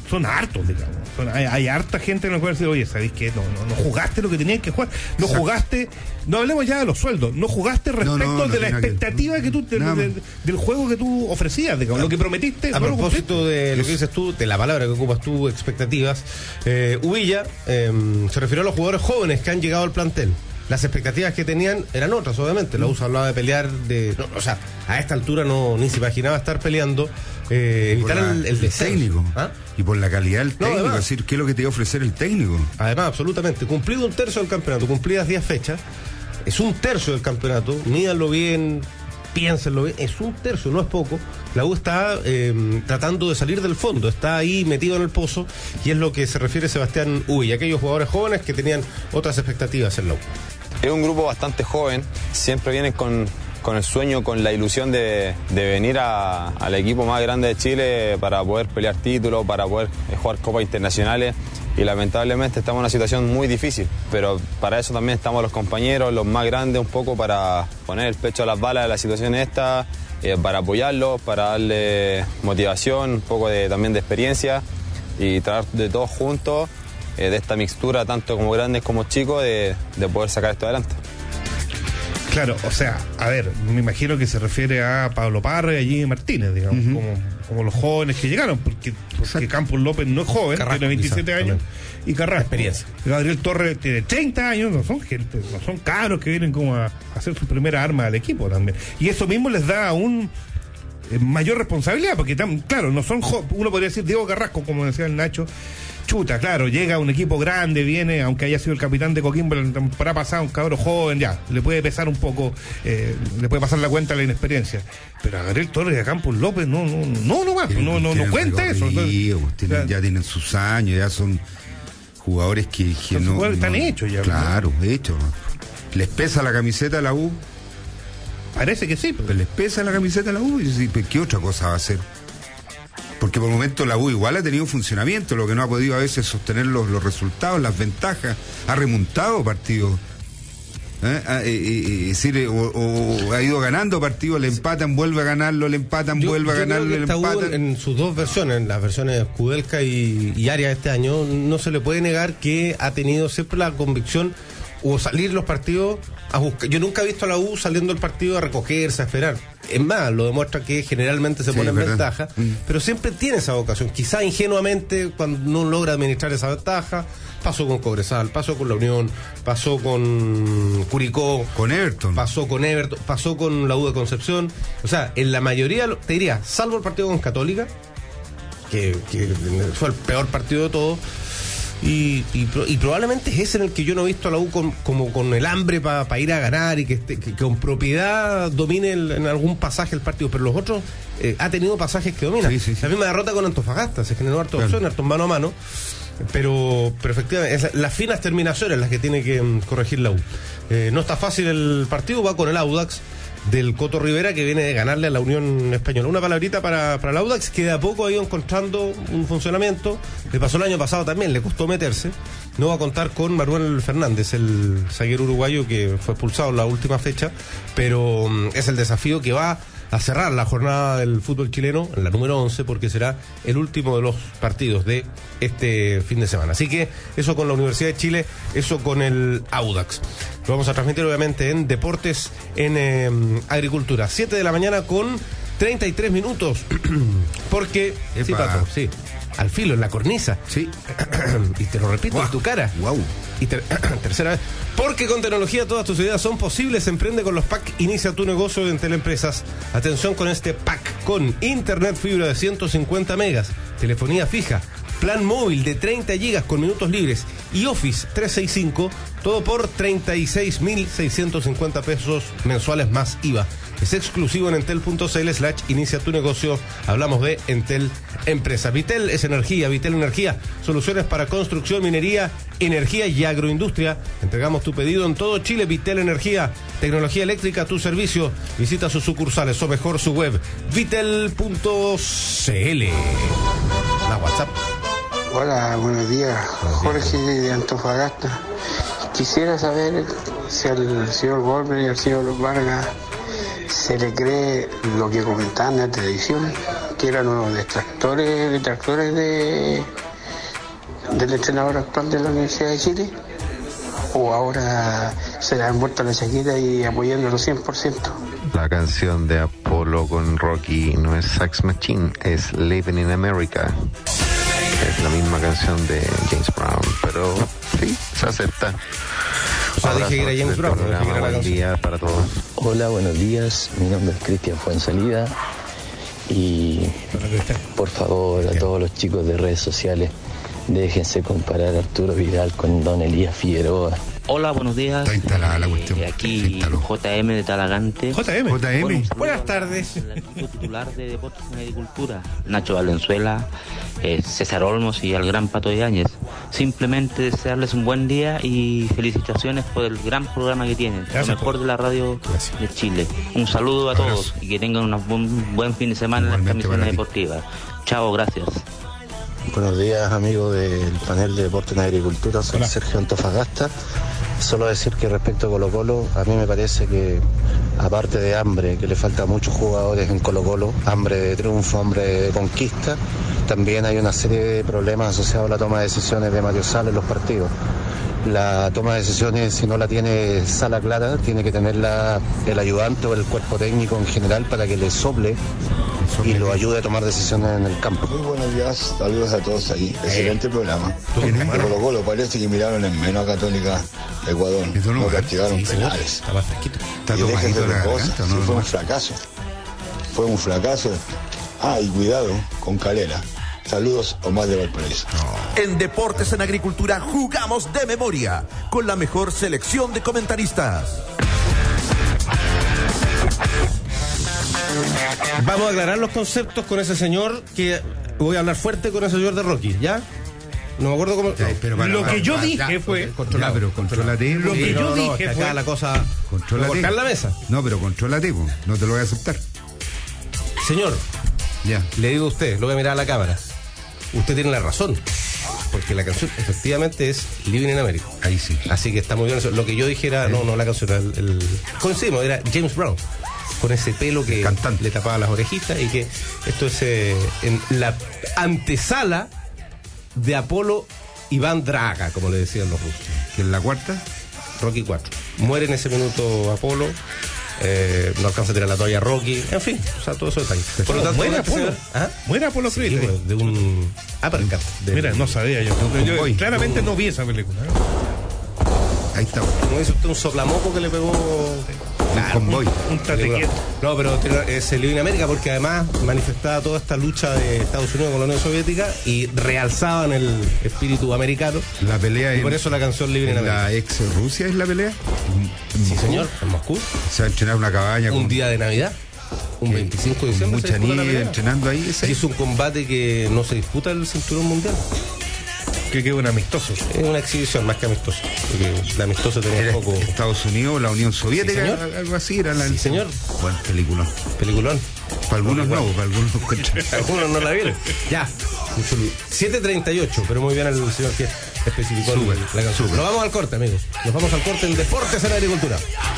son hartos, digamos. Hay harta gente que nos puede decir, oye, ¿sabéis qué? No jugaste lo que tenías que jugar. No jugaste, no hablemos ya de los sueldos, no jugaste respecto de la expectativa que tú del juego que tú ofrecías, digamos, lo que prometiste. A propósito de lo que dices tú, de la palabra que ocupas tú, expectativas, Uvilla se refirió a los jugadores jóvenes que han llegado al plantel. Las expectativas que tenían eran otras, obviamente. La USA hablaba de pelear, a esta altura ni se imaginaba estar peleando, evitar el descenso. Técnico. ¿Ah? Y por la calidad del técnico, además, decir, ¿qué es lo que te iba a ofrecer el técnico? Además, absolutamente. Cumplido un tercio del campeonato, cumplidas 10 fechas, es un tercio del campeonato, mídanlo bien, piénsenlo bien, es un tercio, no es poco. La U está tratando de salir del fondo, está ahí metido en el pozo, y es lo que se refiere Sebastián Uy, aquellos jugadores jóvenes que tenían otras expectativas en la U. Es un grupo bastante joven, siempre vienen con el sueño, con la ilusión de venir al equipo más grande de Chile para poder pelear títulos, para poder jugar copas internacionales, y lamentablemente estamos en una situación muy difícil, pero para eso también estamos los compañeros, los más grandes, un poco para poner el pecho a las balas de la situación esta, para apoyarlos, para darle motivación, un poco también de experiencia, y tratar de todos juntos, de esta mixtura, tanto como grandes como chicos, de poder sacar esto adelante. Claro, o sea, a ver, me imagino que se refiere a Pablo Parra y a Jimmy Martínez, digamos, como los jóvenes que llegaron, porque Campos López no es joven, Carrasco, tiene 27 años, y Carrasco. Experiencia. Gabriel Torres tiene 30 años, no son cabros que vienen como a hacer su primera arma al equipo también. Y eso mismo les da un mayor responsabilidad, porque claro, no son uno podría decir Diego Carrasco, como decía el Nacho. Chuta, claro, llega un equipo grande, viene, aunque haya sido el capitán de Coquimbo la temporada pasada, un cabro joven, ya, le puede pesar un poco, le puede pasar la cuenta la inexperiencia. Pero a Gabriel Torres y a Campos López no cuenta eso. Ya tienen sus años, ya son jugadores que están hechos ya. Claro, hechos. ¿Les pesa la camiseta de la U? Parece que sí. Pero les pesa la camiseta de la U, y ¿qué otra cosa va a hacer? Porque por el momento la U igual ha tenido funcionamiento, lo que no ha podido a veces sostener los resultados, las ventajas, ha remontado partidos. Ha ido ganando partidos, le empatan, vuelve a ganarlo, le empatan, vuelve a ganarlo, le empatan. En sus dos versiones, en las versiones Kudelka y Arias este año, no se le puede negar que ha tenido siempre la convicción o salir los partidos a buscar. Yo nunca he visto a la U saliendo del partido a recogerse, a esperar. Es más, lo demuestra que generalmente se pone en ventaja, pero siempre tiene esa vocación. Quizá ingenuamente, cuando no logra administrar esa ventaja, pasó con Cobresal, pasó con La Unión, pasó con Curicó, con Everton, pasó con la U de Concepción. O sea, en la mayoría, te diría, salvo el partido con Católica, que fue el peor partido de todos. Y probablemente es ese en el que yo no he visto a la U como con el hambre para ir a ganar y que con propiedad domine en algún pasaje el partido, pero los otros ha tenido pasajes que dominan. Sí. La misma derrota con Antofagasta, se generó harto opciones, harto mano a mano, pero efectivamente las finas terminaciones las que tiene que corregir la U. No está fácil el partido, va con el Audax del Coto Rivera, que viene de ganarle a la Unión Española. Una palabrita para el Audax, que de a poco ha ido encontrando un funcionamiento. Le pasó el año pasado también, le costó meterse. No va a contar con Manuel Fernández, el zaguero uruguayo que fue expulsado en la última fecha, pero es el desafío que va a cerrar la jornada del fútbol chileno, en la número 11, porque será el último de los partidos de este fin de semana. Así que eso con la Universidad de Chile, eso con el Audax. Lo vamos a transmitir obviamente en Deportes en Agricultura. 7 de la mañana con 33 minutos. Porque, sí, Pato, sí, al filo, en la cornisa. Sí. Y te lo repito en tu cara. Wow. Y tercera vez. Porque con tecnología todas tus ideas son posibles. Emprende con los PAC. Inicia tu negocio en Teleempresas. Atención con este PAC. Con internet fibra de 150 megas. Telefonía fija. Plan móvil de 30 gigas con minutos libres. Y Office 365. Todo por 36.650 pesos mensuales más IVA. Es exclusivo en entel.cl/inicia tu negocio. Hablamos de Entel Empresa. Vitel es energía. Vitel Energía. Soluciones para construcción, minería, energía y agroindustria. Entregamos tu pedido en todo Chile. Vitel Energía. Tecnología eléctrica a tu servicio. Visita sus sucursales o mejor su web. Vitel.cl. La WhatsApp. Hola, buenos días. Jorge de Antofagasta. Quisiera saber si el señor Wolver y el señor Vargas se le cree lo que comentaban en la televisión, que eran unos detractores del entrenador actual de la Universidad de Chile, o ahora se le han vuelto la chaqueta y apoyándolo 100%. La canción de Apolo con Rocky no es Sex Machine, es Living in America. Es la misma canción de James Brown, pero sí, se acepta. Dije que era James Brown, buen día para todos. Hola, buenos días. Mi nombre es Cristian Fuensalida. Y por favor, a todos los chicos de redes sociales, déjense comparar a Arturo Vidal con Don Elías Figueroa. Hola, buenos días. Está instalada la cuestión. Aquí JM de Talagante. JM. Buenas tardes. El equipo titular de Deportes en Agricultura, Nacho Valenzuela, César Olmos y al gran Pato Yáñez. Simplemente desearles un buen día y felicitaciones por el gran programa que tienen. Lo mejor de la radio de Chile. Un saludo a todos y que tengan un buen fin de semana en las transmisiones deportivas. Chao, gracias. Buenos días, amigos del panel de Deportes en Agricultura. Soy Sergio Antofagasta. Solo decir que respecto a Colo-Colo, a mí me parece que, aparte de hambre, que le falta a muchos jugadores en Colo-Colo, hambre de triunfo, hambre de conquista, también hay una serie de problemas asociados a la toma de decisiones de Mario Sala en los partidos. La toma de decisiones, si no la tiene Sala clara, tiene que tenerla el ayudante o el cuerpo técnico en general para que le sople y lo ayude a tomar decisiones en el campo. Muy buenos días, saludos a todos ahí. Excelente programa. Colo-Colo parece que miraron en menos a Católica Ecuador, no castigaron penales. Está más fresquito. Y déjense de cosas, sí, fue un fracaso. Fue un fracaso. Y cuidado con Calera. Saludos, Omar de Valparaíso. En Deportes en Agricultura jugamos de memoria con la mejor selección de comentaristas. Vamos a aclarar los conceptos con ese señor, que voy a hablar fuerte con ese señor de Rocky, ¿ya? No me acuerdo cómo. Lo que yo dije fue. Ya, pero contrólate. Lo que yo dije fue. Acá la cosa. Contrólate. Cortar la mesa. No, pero contrólate, no te lo voy a aceptar. Señor, ya. Le digo a usted, lo voy a mirar a la cámara. Usted tiene la razón, porque la canción efectivamente es Living in America. Ahí sí. Así que está muy bien eso. Lo que yo dije era, no la canción, coincidimos, era James Brown, con ese pelo que le tapaba las orejitas, y que esto es en la antesala de Apolo Iván Draga, como le decían los rusos. ¿Que en la cuarta? Rocky 4. Muere en ese minuto Apolo. No alcanza a tirar la toalla Rocky, en fin, o sea, todo eso detalles. Por lo tanto, muere Apolo. Muere Apolo Creed. Sí, de un uppercut. Mira, no sabía yo. Claramente no vi esa película. Ahí está. Como dice usted, un soplamoco que le pegó. Claro, un tatequieto. No, pero es el Living in America, porque además manifestaba toda esta lucha de Estados Unidos con la Unión Soviética y realzaban el espíritu americano. La pelea y por eso la canción Living in America. ¿La ex Rusia es la pelea? Sí, señor, en Moscú. Se va a entrenar una cabaña. Un día de Navidad. Un 25 de diciembre. Mucha nieve entrenando ahí. Y es un combate que no se disputa el cinturón mundial. Que queda un amistoso. Es una exhibición más que amistoso. Porque el amistoso tenía un poco. Estados Unidos, la Unión Soviética, ¿Sí, algo así era la. Sí, señor. Buen peliculón. Peliculón. Para algunos no, para algunos algunos no la vieron. Ya. 7:38, pero muy bien el señor que especificó la canción. Nos vamos al corte, amigos. Nos vamos al corte en Deportes en Agricultura.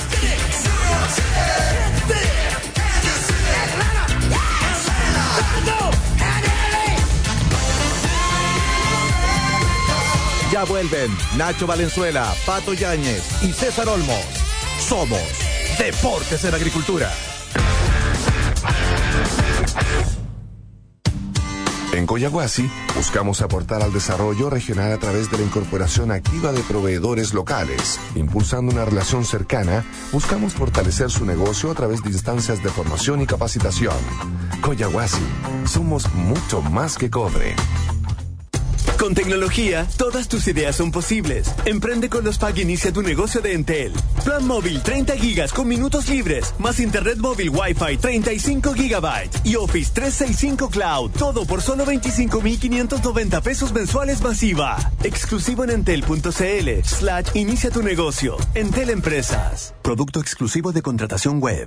Ya vuelven Nacho Valenzuela, Pato Yáñez y César Olmos. Somos Deportes en Agricultura. En Coyahuasi buscamos aportar al desarrollo regional a través de la incorporación activa de proveedores locales. Impulsando una relación cercana, buscamos fortalecer su negocio a través de instancias de formación y capacitación. Coyahuasi, somos mucho más que cobre. Con tecnología, todas tus ideas son posibles. Emprende con los PAG y inicia tu negocio de Entel. Plan móvil 30 gigas con minutos libres, más internet móvil Wi-Fi 35 gigabytes y Office 365 Cloud. Todo por solo 25,590 pesos mensuales masiva. Exclusivo en entel.cl/inicia tu negocio. Entel Empresas. Producto exclusivo de contratación web.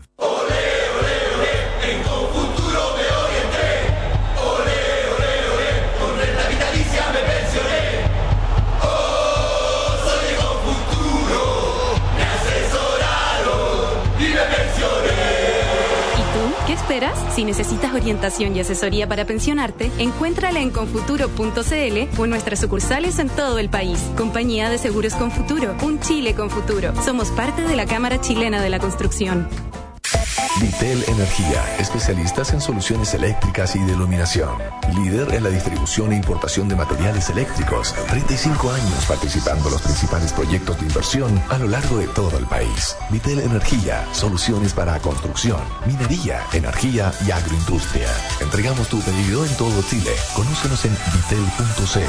¿Qué esperas? Si necesitas orientación y asesoría para pensionarte, encuéntrala en confuturo.cl o en nuestras sucursales en todo el país. Compañía de Seguros Confuturo, un Chile con futuro. Somos parte de la Cámara Chilena de la Construcción. Vitel Energía, especialistas en soluciones eléctricas y de iluminación. Líder en la distribución e importación de materiales eléctricos. 35 años participando en los principales proyectos de inversión a lo largo de todo el país. Vitel Energía, soluciones para construcción, minería, energía y agroindustria. Entregamos tu pedido en todo Chile. Conócenos en vitel.cl.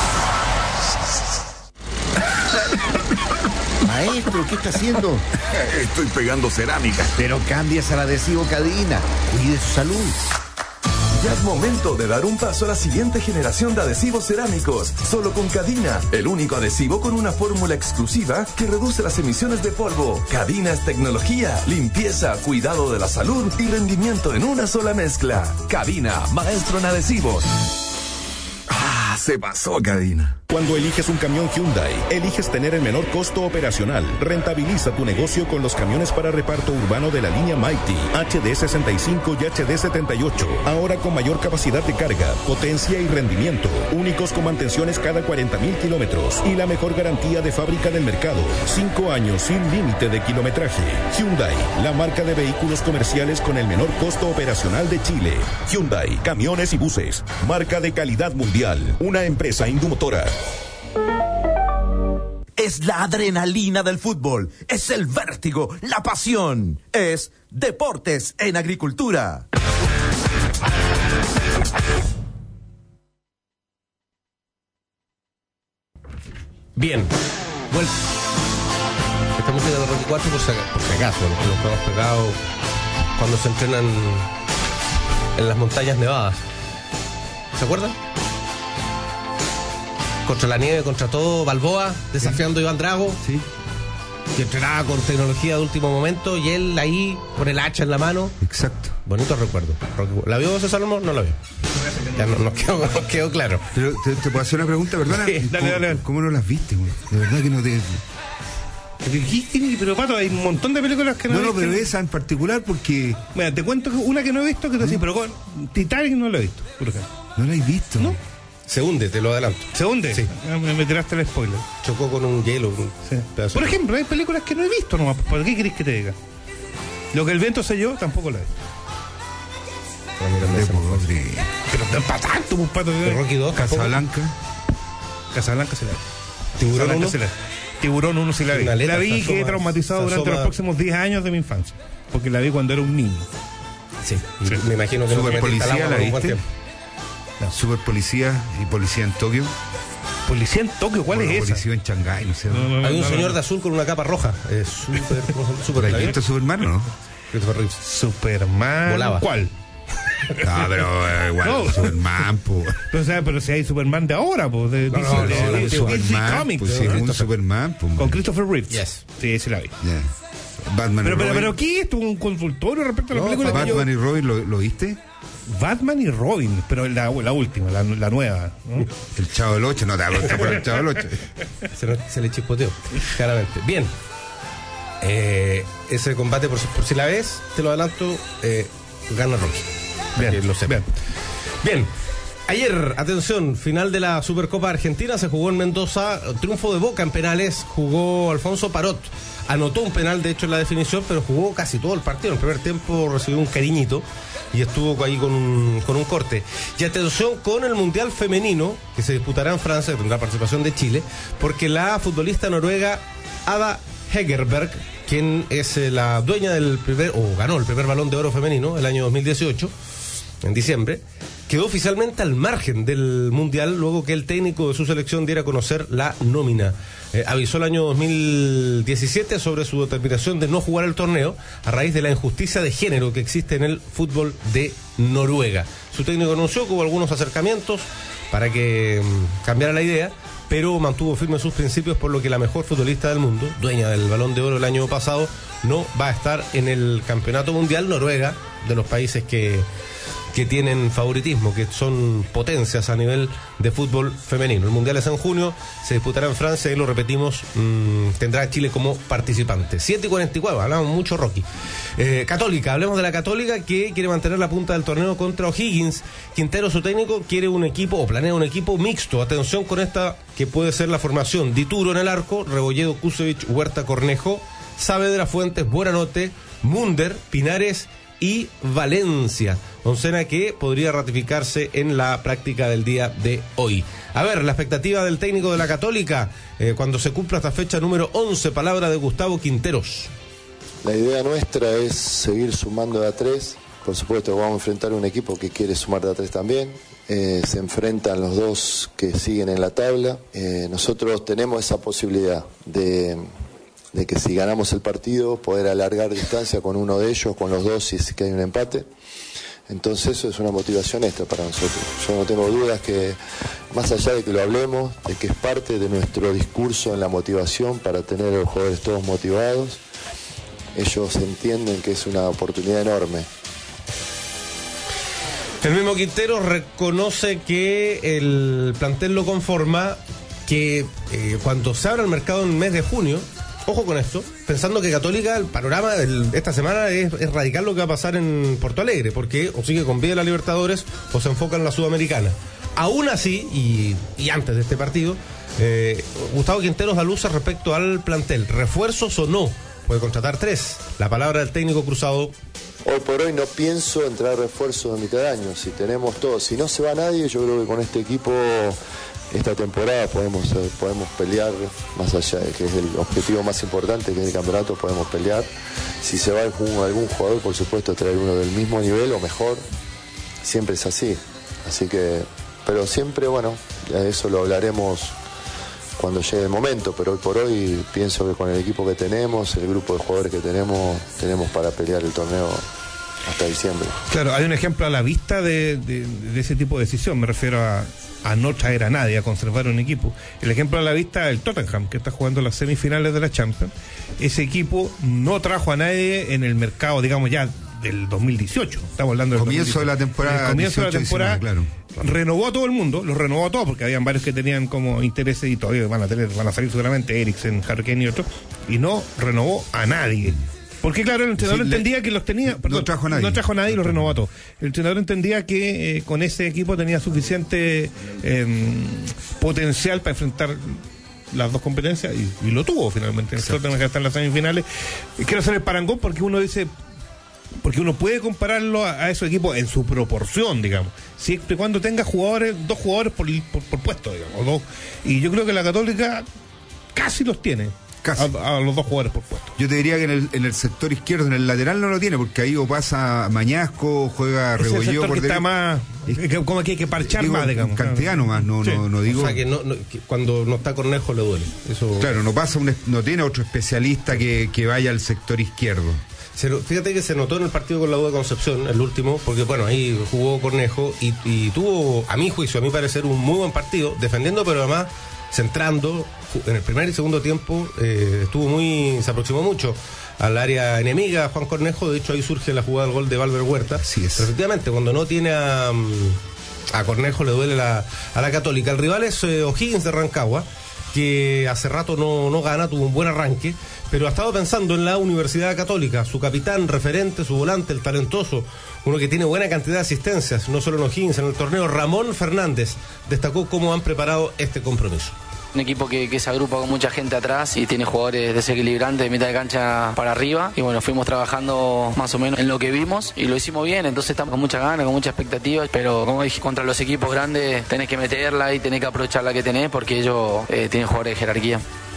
Maestro, ¿qué está haciendo? Estoy pegando cerámica. Pero cambias al adhesivo Cadena. Cuide su salud. Ya es momento de dar un paso a la siguiente generación de adhesivos cerámicos. Solo con Cadena, el único adhesivo con una fórmula exclusiva que reduce las emisiones de polvo. Cadena es tecnología, limpieza, cuidado de la salud y rendimiento en una sola mezcla. Cadena, maestro en adhesivos. Se pasó, Cadena. Cuando eliges un camión Hyundai, eliges tener el menor costo operacional. Rentabiliza tu negocio con los camiones para reparto urbano de la línea Mighty, HD65 y HD78. Ahora con mayor capacidad de carga, potencia y rendimiento. Únicos con mantenciones cada 40.000 kilómetros. Y la mejor garantía de fábrica del mercado. 5 años sin límite de kilometraje. Hyundai, la marca de vehículos comerciales con el menor costo operacional de Chile. Hyundai, camiones y buses. Marca de calidad mundial. Una empresa Indumotora. Es la adrenalina del fútbol, es el vértigo, la pasión, es Deportes en Agricultura. Bien, bueno, esta música de Rocky 4 por si acaso, los que hemos pegado cuando se entrenan en las montañas nevadas. ¿Se acuerdan? Contra la nieve, contra todo, Balboa, desafiando a Iván Drago, sí, que entrenaba con tecnología de último momento, y él ahí, con el hacha en la mano. Exacto. Bonito recuerdo. ¿La vio César Salomón? No la vio. Ya nos quedó claro. Pero te puedo hacer una pregunta, ¿verdad? Sí, dale. ¿Cómo no las viste, güey? De verdad que no te... Pero Pato, hay un montón de películas que no he visto. No, pero esa en particular porque... Mira, te cuento una que no he visto, que te decís, pero con Titanic no la he visto, por ejemplo. ¿No la he visto? ¿No? Se hunde, te lo adelanto. ¿Se hunde? Sí. Me tiraste el spoiler. Chocó con un hielo. Sí. Por ejemplo, hay películas que no he visto nomás. ¿Por qué querés que te diga? Lo que el viento selló, tampoco la he visto. Pero no para tanto, pues, Pato. Rocky 2, Casablanca. Casablanca se la vi. Tiburón 1. Tiburón 1 se la vi. La vi y quedé traumatizado durante los próximos 10 años de mi infancia. Porque la vi cuando era un niño. Sí. Me imagino que Super Policía la viste. No. Super Policía y Policía en Tokio. ¿Policía en Tokio? ¿Cuál es esa? Policía en Shanghái, no sé. Hay un señor de azul con una capa roja. Es súper. ¿Has visto Superman, no? Superman. Volaba. ¿Cuál? No, pero igual, no. Superman, pues. O sea, pero si hay Superman de ahora, pues. De Superman, Comics. pues sí, un Superman, pues. Con Christopher Reeve. Yes. Sí, sí la vi. Yeah. Batman pero ¿qué es? ¿Un consultorio respecto a la película? Batman y Robin, ¿lo viste? Batman y Robin, pero la última, la nueva, ¿no? El Chavo del 8, no te hablo por el Chavo del 8. Se le chispoteó, claramente. Bien. Ese combate, por si la ves, te lo adelanto, gana Rocky. Bien, lo sé. Bien. Ayer, atención, final de la Supercopa Argentina, se jugó en Mendoza, triunfo de Boca en penales, jugó Alfonso Parot, anotó un penal de hecho en la definición, pero jugó casi todo el partido. En el primer tiempo recibió un cariñito y estuvo ahí con un corte. Y atención con el Mundial Femenino, que se disputará en Francia, que tendrá participación de Chile, porque la futbolista noruega Ada Hegerberg, quien es la dueña ganó el primer Balón de Oro femenino el año 2018, en diciembre, quedó oficialmente al margen del Mundial luego que el técnico de su selección diera a conocer la nómina. Avisó el año 2017 sobre su determinación de no jugar el torneo a raíz de la injusticia de género que existe en el fútbol de Noruega. Su técnico anunció que hubo algunos acercamientos para que cambiara la idea, pero mantuvo firmes sus principios, por lo que la mejor futbolista del mundo, dueña del Balón de Oro el año pasado, no va a estar en el Campeonato Mundial. Noruega, de los países que que tienen favoritismo, que son potencias a nivel de fútbol femenino. El Mundial es en junio, se disputará en Francia y lo repetimos, tendrá a Chile como participante. 7:44, hablamos mucho, Rocky. Católica, hablemos de la Católica, que quiere mantener la punta del torneo contra O'Higgins. Quintero, su técnico, quiere un equipo, o planea un equipo mixto. Atención con esta, que puede ser la formación: Dituro en el arco, Rebolledo, Kusevich, Huerta, Cornejo, Saavedra, Fuentes, Buenanote, Munder, Pinares y Valencia. Oncena que podría ratificarse en la práctica del día de hoy. A ver, la expectativa del técnico de la Católica cuando se cumpla esta fecha número 11, palabra de Gustavo Quinteros. La idea nuestra es seguir sumando de a 3. Por supuesto vamos a enfrentar un equipo que quiere sumar de a 3 también. Se enfrentan los dos que siguen en la tabla. Nosotros tenemos esa posibilidad de que si ganamos el partido poder alargar distancia con uno de ellos, con los dos, si es que hay un empate. Entonces eso es una motivación extra para nosotros. Yo no tengo dudas que, más allá de que lo hablemos, de que es parte de nuestro discurso en la motivación para tener a los jugadores todos motivados, ellos entienden que es una oportunidad enorme. El mismo Quintero reconoce que el plantel lo conforma, que cuando se abra el mercado en el mes de junio, ojo con esto, pensando que Católica, el panorama de esta semana es radical lo que va a pasar en Porto Alegre, porque o sigue con vida la Libertadores o se enfoca en la Sudamericana. Aún así, y antes de este partido, Gustavo Quinteros da luces respecto al plantel. ¿Refuerzos o no? Puede contratar 3. La palabra del técnico Cruzado. Hoy por hoy no pienso entrar refuerzos de mitad de año. Si tenemos todo, si no se va nadie, yo creo que con este equipo esta temporada podemos pelear, más allá de que es el objetivo más importante, que es el campeonato, podemos pelear. Si se va algún jugador, por supuesto traer uno del mismo nivel o mejor, siempre es así que, pero siempre, bueno, eso lo hablaremos cuando llegue el momento, pero hoy por hoy pienso que con el equipo que tenemos, el grupo de jugadores que tenemos para pelear el torneo hasta diciembre. Claro, hay un ejemplo a la vista de ese tipo de decisión. Me refiero a no traer a nadie, a conservar un equipo. El ejemplo a la vista es el Tottenham, que está jugando las semifinales de la Champions. Ese equipo no trajo a nadie en el mercado, digamos, ya del 2018. Estamos hablando del comienzo de la temporada. Comienzo de la temporada, 19, claro. Renovó a todo el mundo, los renovó a todos, porque habían varios que tenían como intereses y todavía van a salir seguramente, Eriksen, Harry Kane y otros, y no renovó a nadie. Porque claro, el entrenador entendía que los tenía, perdón, no trajo a nadie y los renovó a todos. El entrenador entendía que con ese equipo tenía suficiente potencial para enfrentar las dos competencias y lo tuvo finalmente. Nosotros tenemos que estar en las semifinales. Quiero hacer el parangón porque uno dice, porque uno puede compararlo a esos equipos en su proporción, digamos, siempre y cuando tenga jugadores, 2 jugadores por puesto, digamos, o 2. Y yo creo que la Católica casi los tiene. A los 2 jugadores por puesto. Yo te diría que en el sector izquierdo, en el lateral no lo tiene, porque ahí o pasa Mañasco, juega Rebolledo por derecha. Está más, como que hay que parchar más, digamos. Cantidad nomás, no digo. O sea que que cuando no está Cornejo le duele. Eso... Claro, no tiene otro especialista que vaya al sector izquierdo. Fíjate que se notó en el partido con la U de Concepción, el último, porque bueno, ahí jugó Cornejo y tuvo, a mi juicio, a mi parecer, un muy buen partido, defendiendo, pero además centrando. En el primer y segundo tiempo se aproximó mucho al área enemiga Juan Cornejo. De hecho ahí surge la jugada del gol de Valver Huerta. Sí es. Pero efectivamente cuando no tiene a Cornejo le duele a la Católica. El rival es O'Higgins de Rancagua, que hace rato no gana, tuvo un buen arranque, pero ha estado pensando en la Universidad Católica, su capitán, referente, su volante, el talentoso, uno que tiene buena cantidad de asistencias, no solo en O'Higgins, en el torneo. Ramón Fernández destacó cómo han preparado este compromiso. Un equipo que se agrupa con mucha gente atrás y tiene jugadores desequilibrantes de mitad de cancha para arriba. Y bueno, fuimos trabajando más o menos en lo que vimos y lo hicimos bien. Entonces estamos con mucha ganas, con mucha expectativa. Pero como dije, contra los equipos grandes tenés que meterla y tenés que aprovechar la que tenés porque ellos tienen jugadores de jerarquía.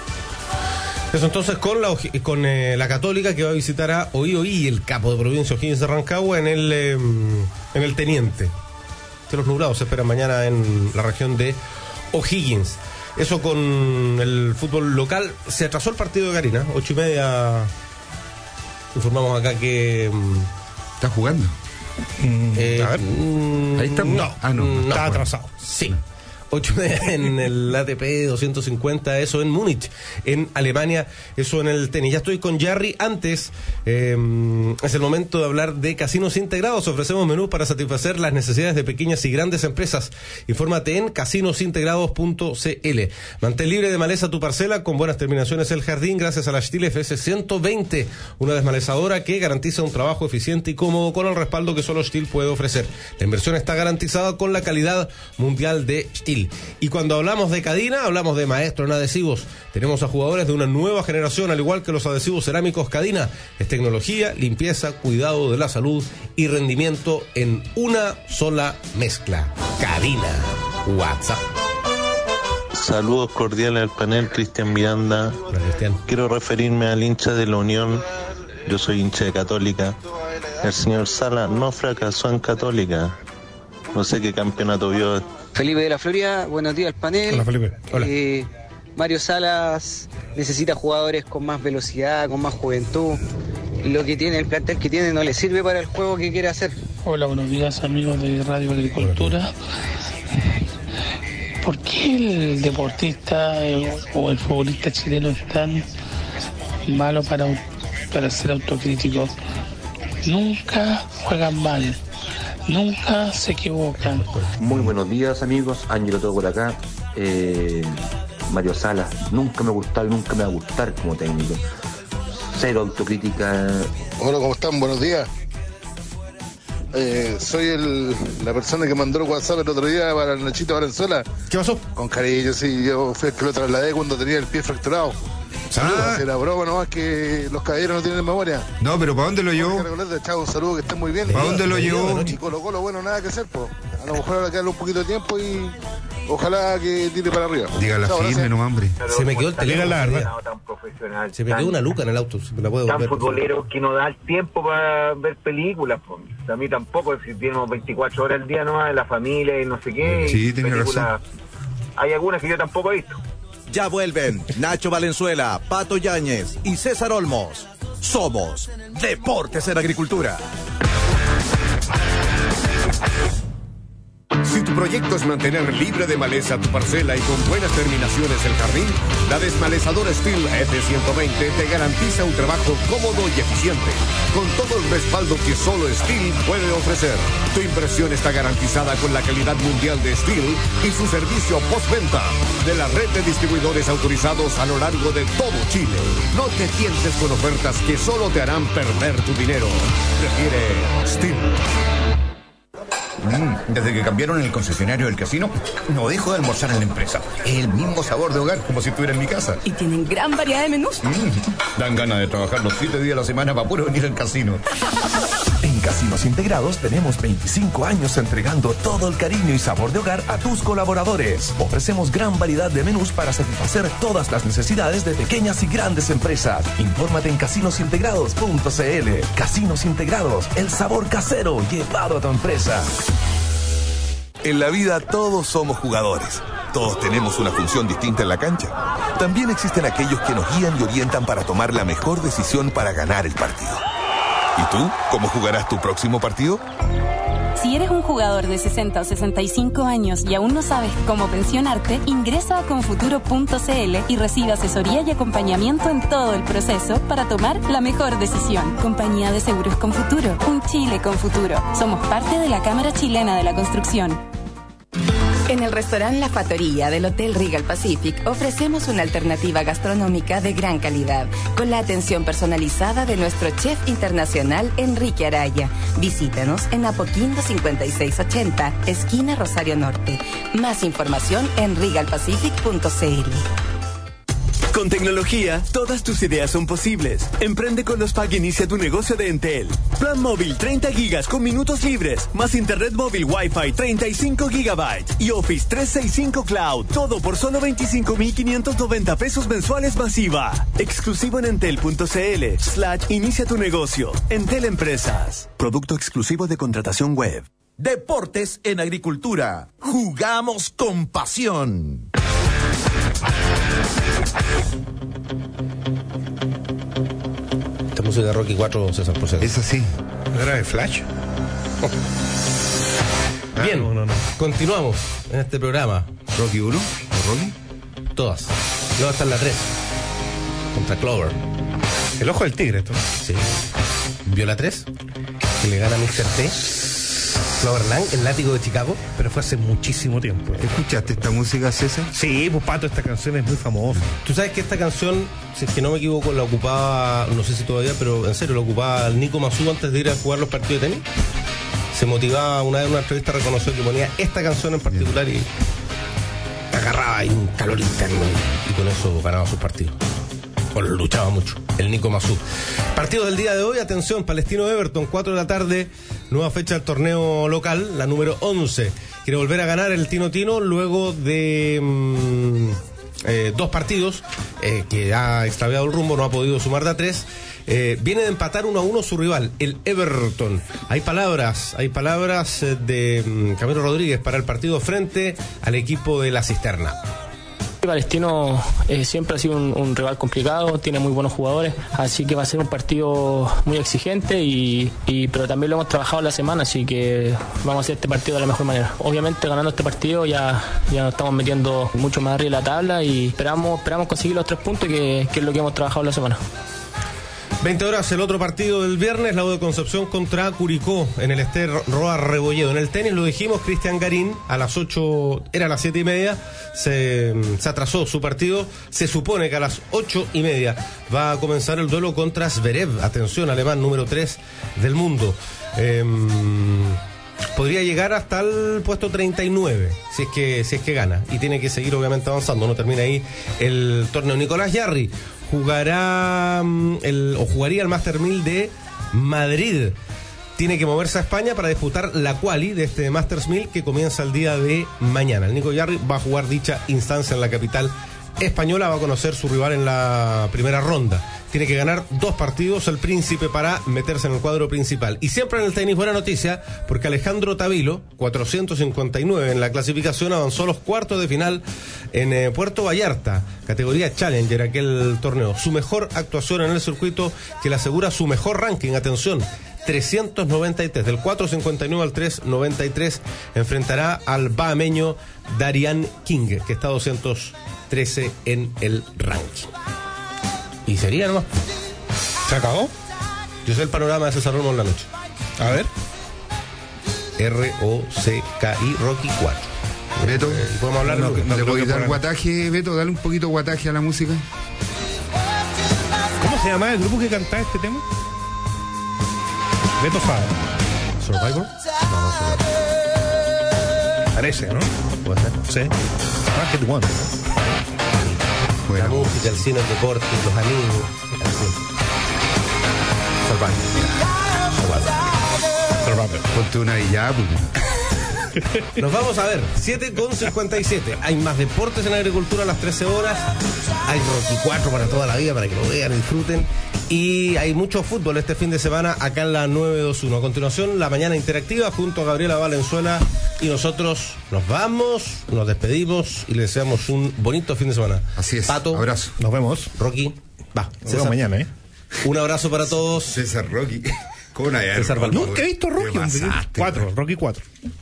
Eso entonces con la Católica, que va a visitar a Oí, el capo de provincia O'Higgins de Rancagua, en el Teniente. Cielos nublados se esperan mañana en la región de O'Higgins. Eso con el fútbol local. Se atrasó el partido de Garina, 8:30. Informamos acá que ¿está jugando? A ver. Ahí está. No, está atrasado. Sí. 8:30 en el ATP 250, eso en Múnich, en Alemania, eso en el tenis. Ya estoy con Jerry. Antes, es el momento de hablar de Casinos Integrados. Ofrecemos menús para satisfacer las necesidades de pequeñas y grandes empresas. Infórmate en casinosintegrados.cl. Mantén libre de maleza tu parcela con buenas terminaciones el jardín gracias a la Stihl FS 120, una desmalezadora que garantiza un trabajo eficiente y cómodo con el respaldo que solo Stihl puede ofrecer. La inversión está garantizada con la calidad mundial de Stihl. Y cuando hablamos de Cadina, hablamos de maestro en adhesivos. Tenemos a jugadores de una nueva generación, al igual que los adhesivos cerámicos Cadina. Es tecnología, limpieza, cuidado de la salud y rendimiento en una sola mezcla. Cadina. WhatsApp. Saludos cordiales al panel, Cristian Miranda. Hola, Cristian. Quiero referirme al hincha de la Unión. Yo soy hincha de Católica. El señor Sala no fracasó en Católica. No sé qué campeonato vio. Felipe de la Florida, buenos días al panel. Hola, Felipe. Hola. Mario Salas necesita jugadores con más velocidad, con más juventud. Lo que tiene, el plantel que tiene no le sirve para el juego que quiere hacer. Hola, buenos días amigos de Radio Agricultura. ¿Por qué el deportista o el futbolista chileno es tan malo para ser autocrítico? Nunca juegan mal. Nunca se equivocan. Muy buenos días amigos, Ángelo todo por acá. Mario Salas, nunca me ha gustado y nunca me va a gustar como técnico. Cero autocrítica. Hola, ¿cómo están? Buenos días. Soy la persona que mandó el WhatsApp el otro día para el Nachito Valenzuela. ¿Qué pasó? Con cariño, sí, yo fui el que lo trasladé cuando tenía el pie fracturado. Saludos, era broma nomás que los caballeros no tienen memoria. No, pero ¿para dónde lo llevó? Chao, un saludo, que estén muy bien. ¿Para dónde lo llevó? Y Colo Colo, bueno, nada que hacer, pues. A lo mejor ahora quedarle un poquito de tiempo y ojalá que tire para arriba. Dígala firme, no hambre. Se me quedó el teléfono. La verdad. Se me quedó una luca en el auto. Me la puedo tan ver, futboleros que no da el tiempo para ver películas. Pues. A mí tampoco, si tenemos 24 horas al día nomás, de la familia y no sé qué. Sí, tiene razón. Hay algunas que yo tampoco he visto. Ya vuelven Nacho Valenzuela, Pato Yáñez y César Olmos. Somos Deportes en Agricultura. Si tu proyecto es mantener libre de maleza tu parcela y con buenas terminaciones el jardín, la desmalezadora Stihl F120 te garantiza un trabajo cómodo y eficiente, con todo el respaldo que solo Stihl puede ofrecer. Tu inversión está garantizada con la calidad mundial de Stihl y su servicio postventa de la red de distribuidores autorizados a lo largo de todo Chile. No te tientes con ofertas que solo te harán perder tu dinero. Prefiere Stihl. Desde que cambiaron el concesionario del casino, no dejo de almorzar en la empresa. Es el mismo sabor de hogar, como si estuviera en mi casa. Y tienen gran variedad de menús. Dan ganas de trabajar los 7 días a la semana para puro venir al casino. En Casinos Integrados tenemos 25 años entregando todo el cariño y sabor de hogar a tus colaboradores. Ofrecemos gran variedad de menús para satisfacer todas las necesidades de pequeñas y grandes empresas. Infórmate en casinosintegrados.cl. Casinos Integrados, el sabor casero llevado a tu empresa. En la vida todos somos jugadores. Todos tenemos una función distinta en la cancha. También existen aquellos que nos guían y orientan para tomar la mejor decisión para ganar el partido. ¿Y tú? ¿Cómo jugarás tu próximo partido? Si eres un jugador de 60 o 65 años y aún no sabes cómo pensionarte, ingresa a confuturo.cl y recibe asesoría y acompañamiento en todo el proceso para tomar la mejor decisión. Compañía de Seguros Confuturo, un Chile con futuro. Somos parte de la Cámara Chilena de la Construcción. En el restaurante La Fatoría del Hotel Regal Pacific ofrecemos una alternativa gastronómica de gran calidad, con la atención personalizada de nuestro chef internacional Enrique Araya. Visítanos en Apoquindo 5680, esquina Rosario Norte. Más información en regalpacific.cl. Con tecnología, todas tus ideas son posibles. Emprende con los PAG e inicia tu negocio de Entel. Plan móvil 30 gigas con minutos libres, más internet móvil Wi-Fi 35 gigabytes y Office 365 Cloud. Todo por solo 25,590 pesos mensuales masiva. Exclusivo en entel.cl/inicia tu negocio. Entel Empresas. Producto exclusivo de contratación web. Deportes en Agricultura. Jugamos con pasión. Esta música de Rocky 4, César, por Es así. ¿Era de Flash? Bien, continuamos en este programa. ¿Rocky 1 o Rocky? Todas. Luego está en la 3. Contra Clover. El ojo del tigre, esto. Sí. ¿Vio la 3? Que le gana Mr. T. Clover Lang, el látigo de Chicago, pero fue hace muchísimo tiempo. ¿Escuchaste esta música, César? Sí, pues Pato, esta canción es muy famosa. Tú sabes que esta canción, si es que no me equivoco, la ocupaba, no sé si todavía, pero en serio, la ocupaba el Nico Mazú antes de ir a jugar los partidos de tenis. Se motivaba, una vez en una entrevista reconoció que ponía esta canción en particular y agarraba ahí un calor interno y con eso ganaba sus partidos. O luchaba mucho, el Nico Mazú. Partido del día de hoy, atención, Palestino-Everton, 4 de la tarde, nueva fecha del torneo local, la número 11. Quiere volver a ganar el Tino Tino luego de 2 partidos que ha extraviado el rumbo, no ha podido sumar de a 3. Viene de empatar 1-1 su rival, el Everton. Hay palabras de Camilo Rodríguez para el partido frente al equipo de La Cisterna. Palestino siempre ha sido un rival complicado, tiene muy buenos jugadores, así que va a ser un partido muy exigente pero también lo hemos trabajado en la semana, así que vamos a hacer este partido de la mejor manera. Obviamente ganando este partido ya nos estamos metiendo mucho más arriba de la tabla y esperamos conseguir los 3 puntos que es lo que hemos trabajado en la semana. 20 horas el otro partido del viernes, Lago de Concepción contra Curicó en el Ester Roa Rebolledo. En el tenis lo dijimos, Cristian Garín a las 8, era a las 7:30, se atrasó su partido. Se supone que a las 8:30 va a comenzar el duelo contra Zverev, atención, alemán número 3 del mundo. Podría llegar hasta el puesto 39 si es que gana, y tiene que seguir obviamente avanzando, no termina ahí el torneo. Nicolás Jarry jugaría el Master 1000 de Madrid. Tiene que moverse a España para disputar la quali de este Masters 1000 que comienza el día de mañana. El Nico Jarry va a jugar dicha instancia en la capital española, va a conocer su rival en la primera ronda. Tiene que ganar 2 partidos el Príncipe para meterse en el cuadro principal. Y siempre en el tenis, buena noticia, porque Alejandro Tavilo, 459 en la clasificación, avanzó a los cuartos de final en Puerto Vallarta, categoría Challenger, aquel torneo. Su mejor actuación en el circuito que le asegura su mejor ranking, atención, 393, del 4.59 al 3.93, enfrentará al bahameño Darian King, que está 213 en el ranking. Y sería nomás. ¿Se acabó? Yo sé el panorama de César Romo en la noche. A ver. ROCKI, Rocky 4. Beto, podemos hablar no le podéis dar poner guataje, Beto, dale un poquito guataje a la música. ¿Cómo se llama el grupo que cantaba este tema? Beto sabe. ¿Survivor? No Survivor. Parece, ¿no? Puede ser. Sí. Rocket One. La música, el cine, el deporte, los amigos. Survivor. Ponte una y ya, pues. Nos vamos a ver, 7:57. Hay más deportes en la agricultura a las 13 horas. Hay Rocky 4 para toda la vida, para que lo vean y disfruten. Y hay mucho fútbol este fin de semana acá en la 921. A continuación, la mañana interactiva junto a Gabriela Valenzuela. Y nosotros nos vamos, nos despedimos y le deseamos un bonito fin de semana. Así es. Pato, abrazo. Nos vemos. Rocky, va. Nos vemos mañana, ¿eh? Un abrazo para todos. César Rocky. ¿Cómo no hay? Nunca he visto Rocky. Rocky 4.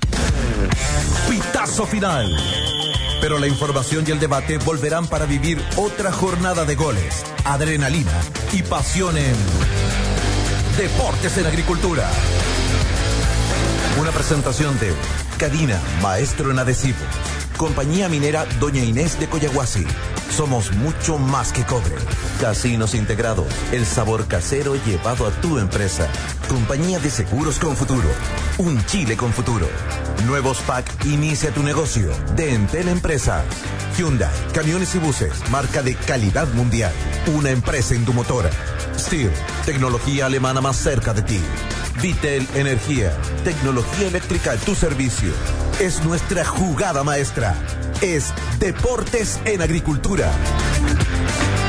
Pitazo final. Pero la información y el debate volverán para vivir otra jornada de goles, adrenalina y pasión en Deportes en Agricultura. Una presentación de Cadina, maestro en adhesivo. Compañía minera Doña Inés de Coyahuasi. Somos mucho más que cobre. Casinos Integrados, el sabor casero llevado a tu empresa. Compañía de Seguros con Futuro. Un Chile con futuro. Nuevos PAC, inicia tu negocio. De Entel Empresas. Hyundai, camiones y buses, marca de calidad mundial. Una empresa indumotora. Steel, tecnología alemana más cerca de ti. Vitel Energía, tecnología eléctrica a tu servicio. Es nuestra jugada maestra. Es Deportes en Agricultura.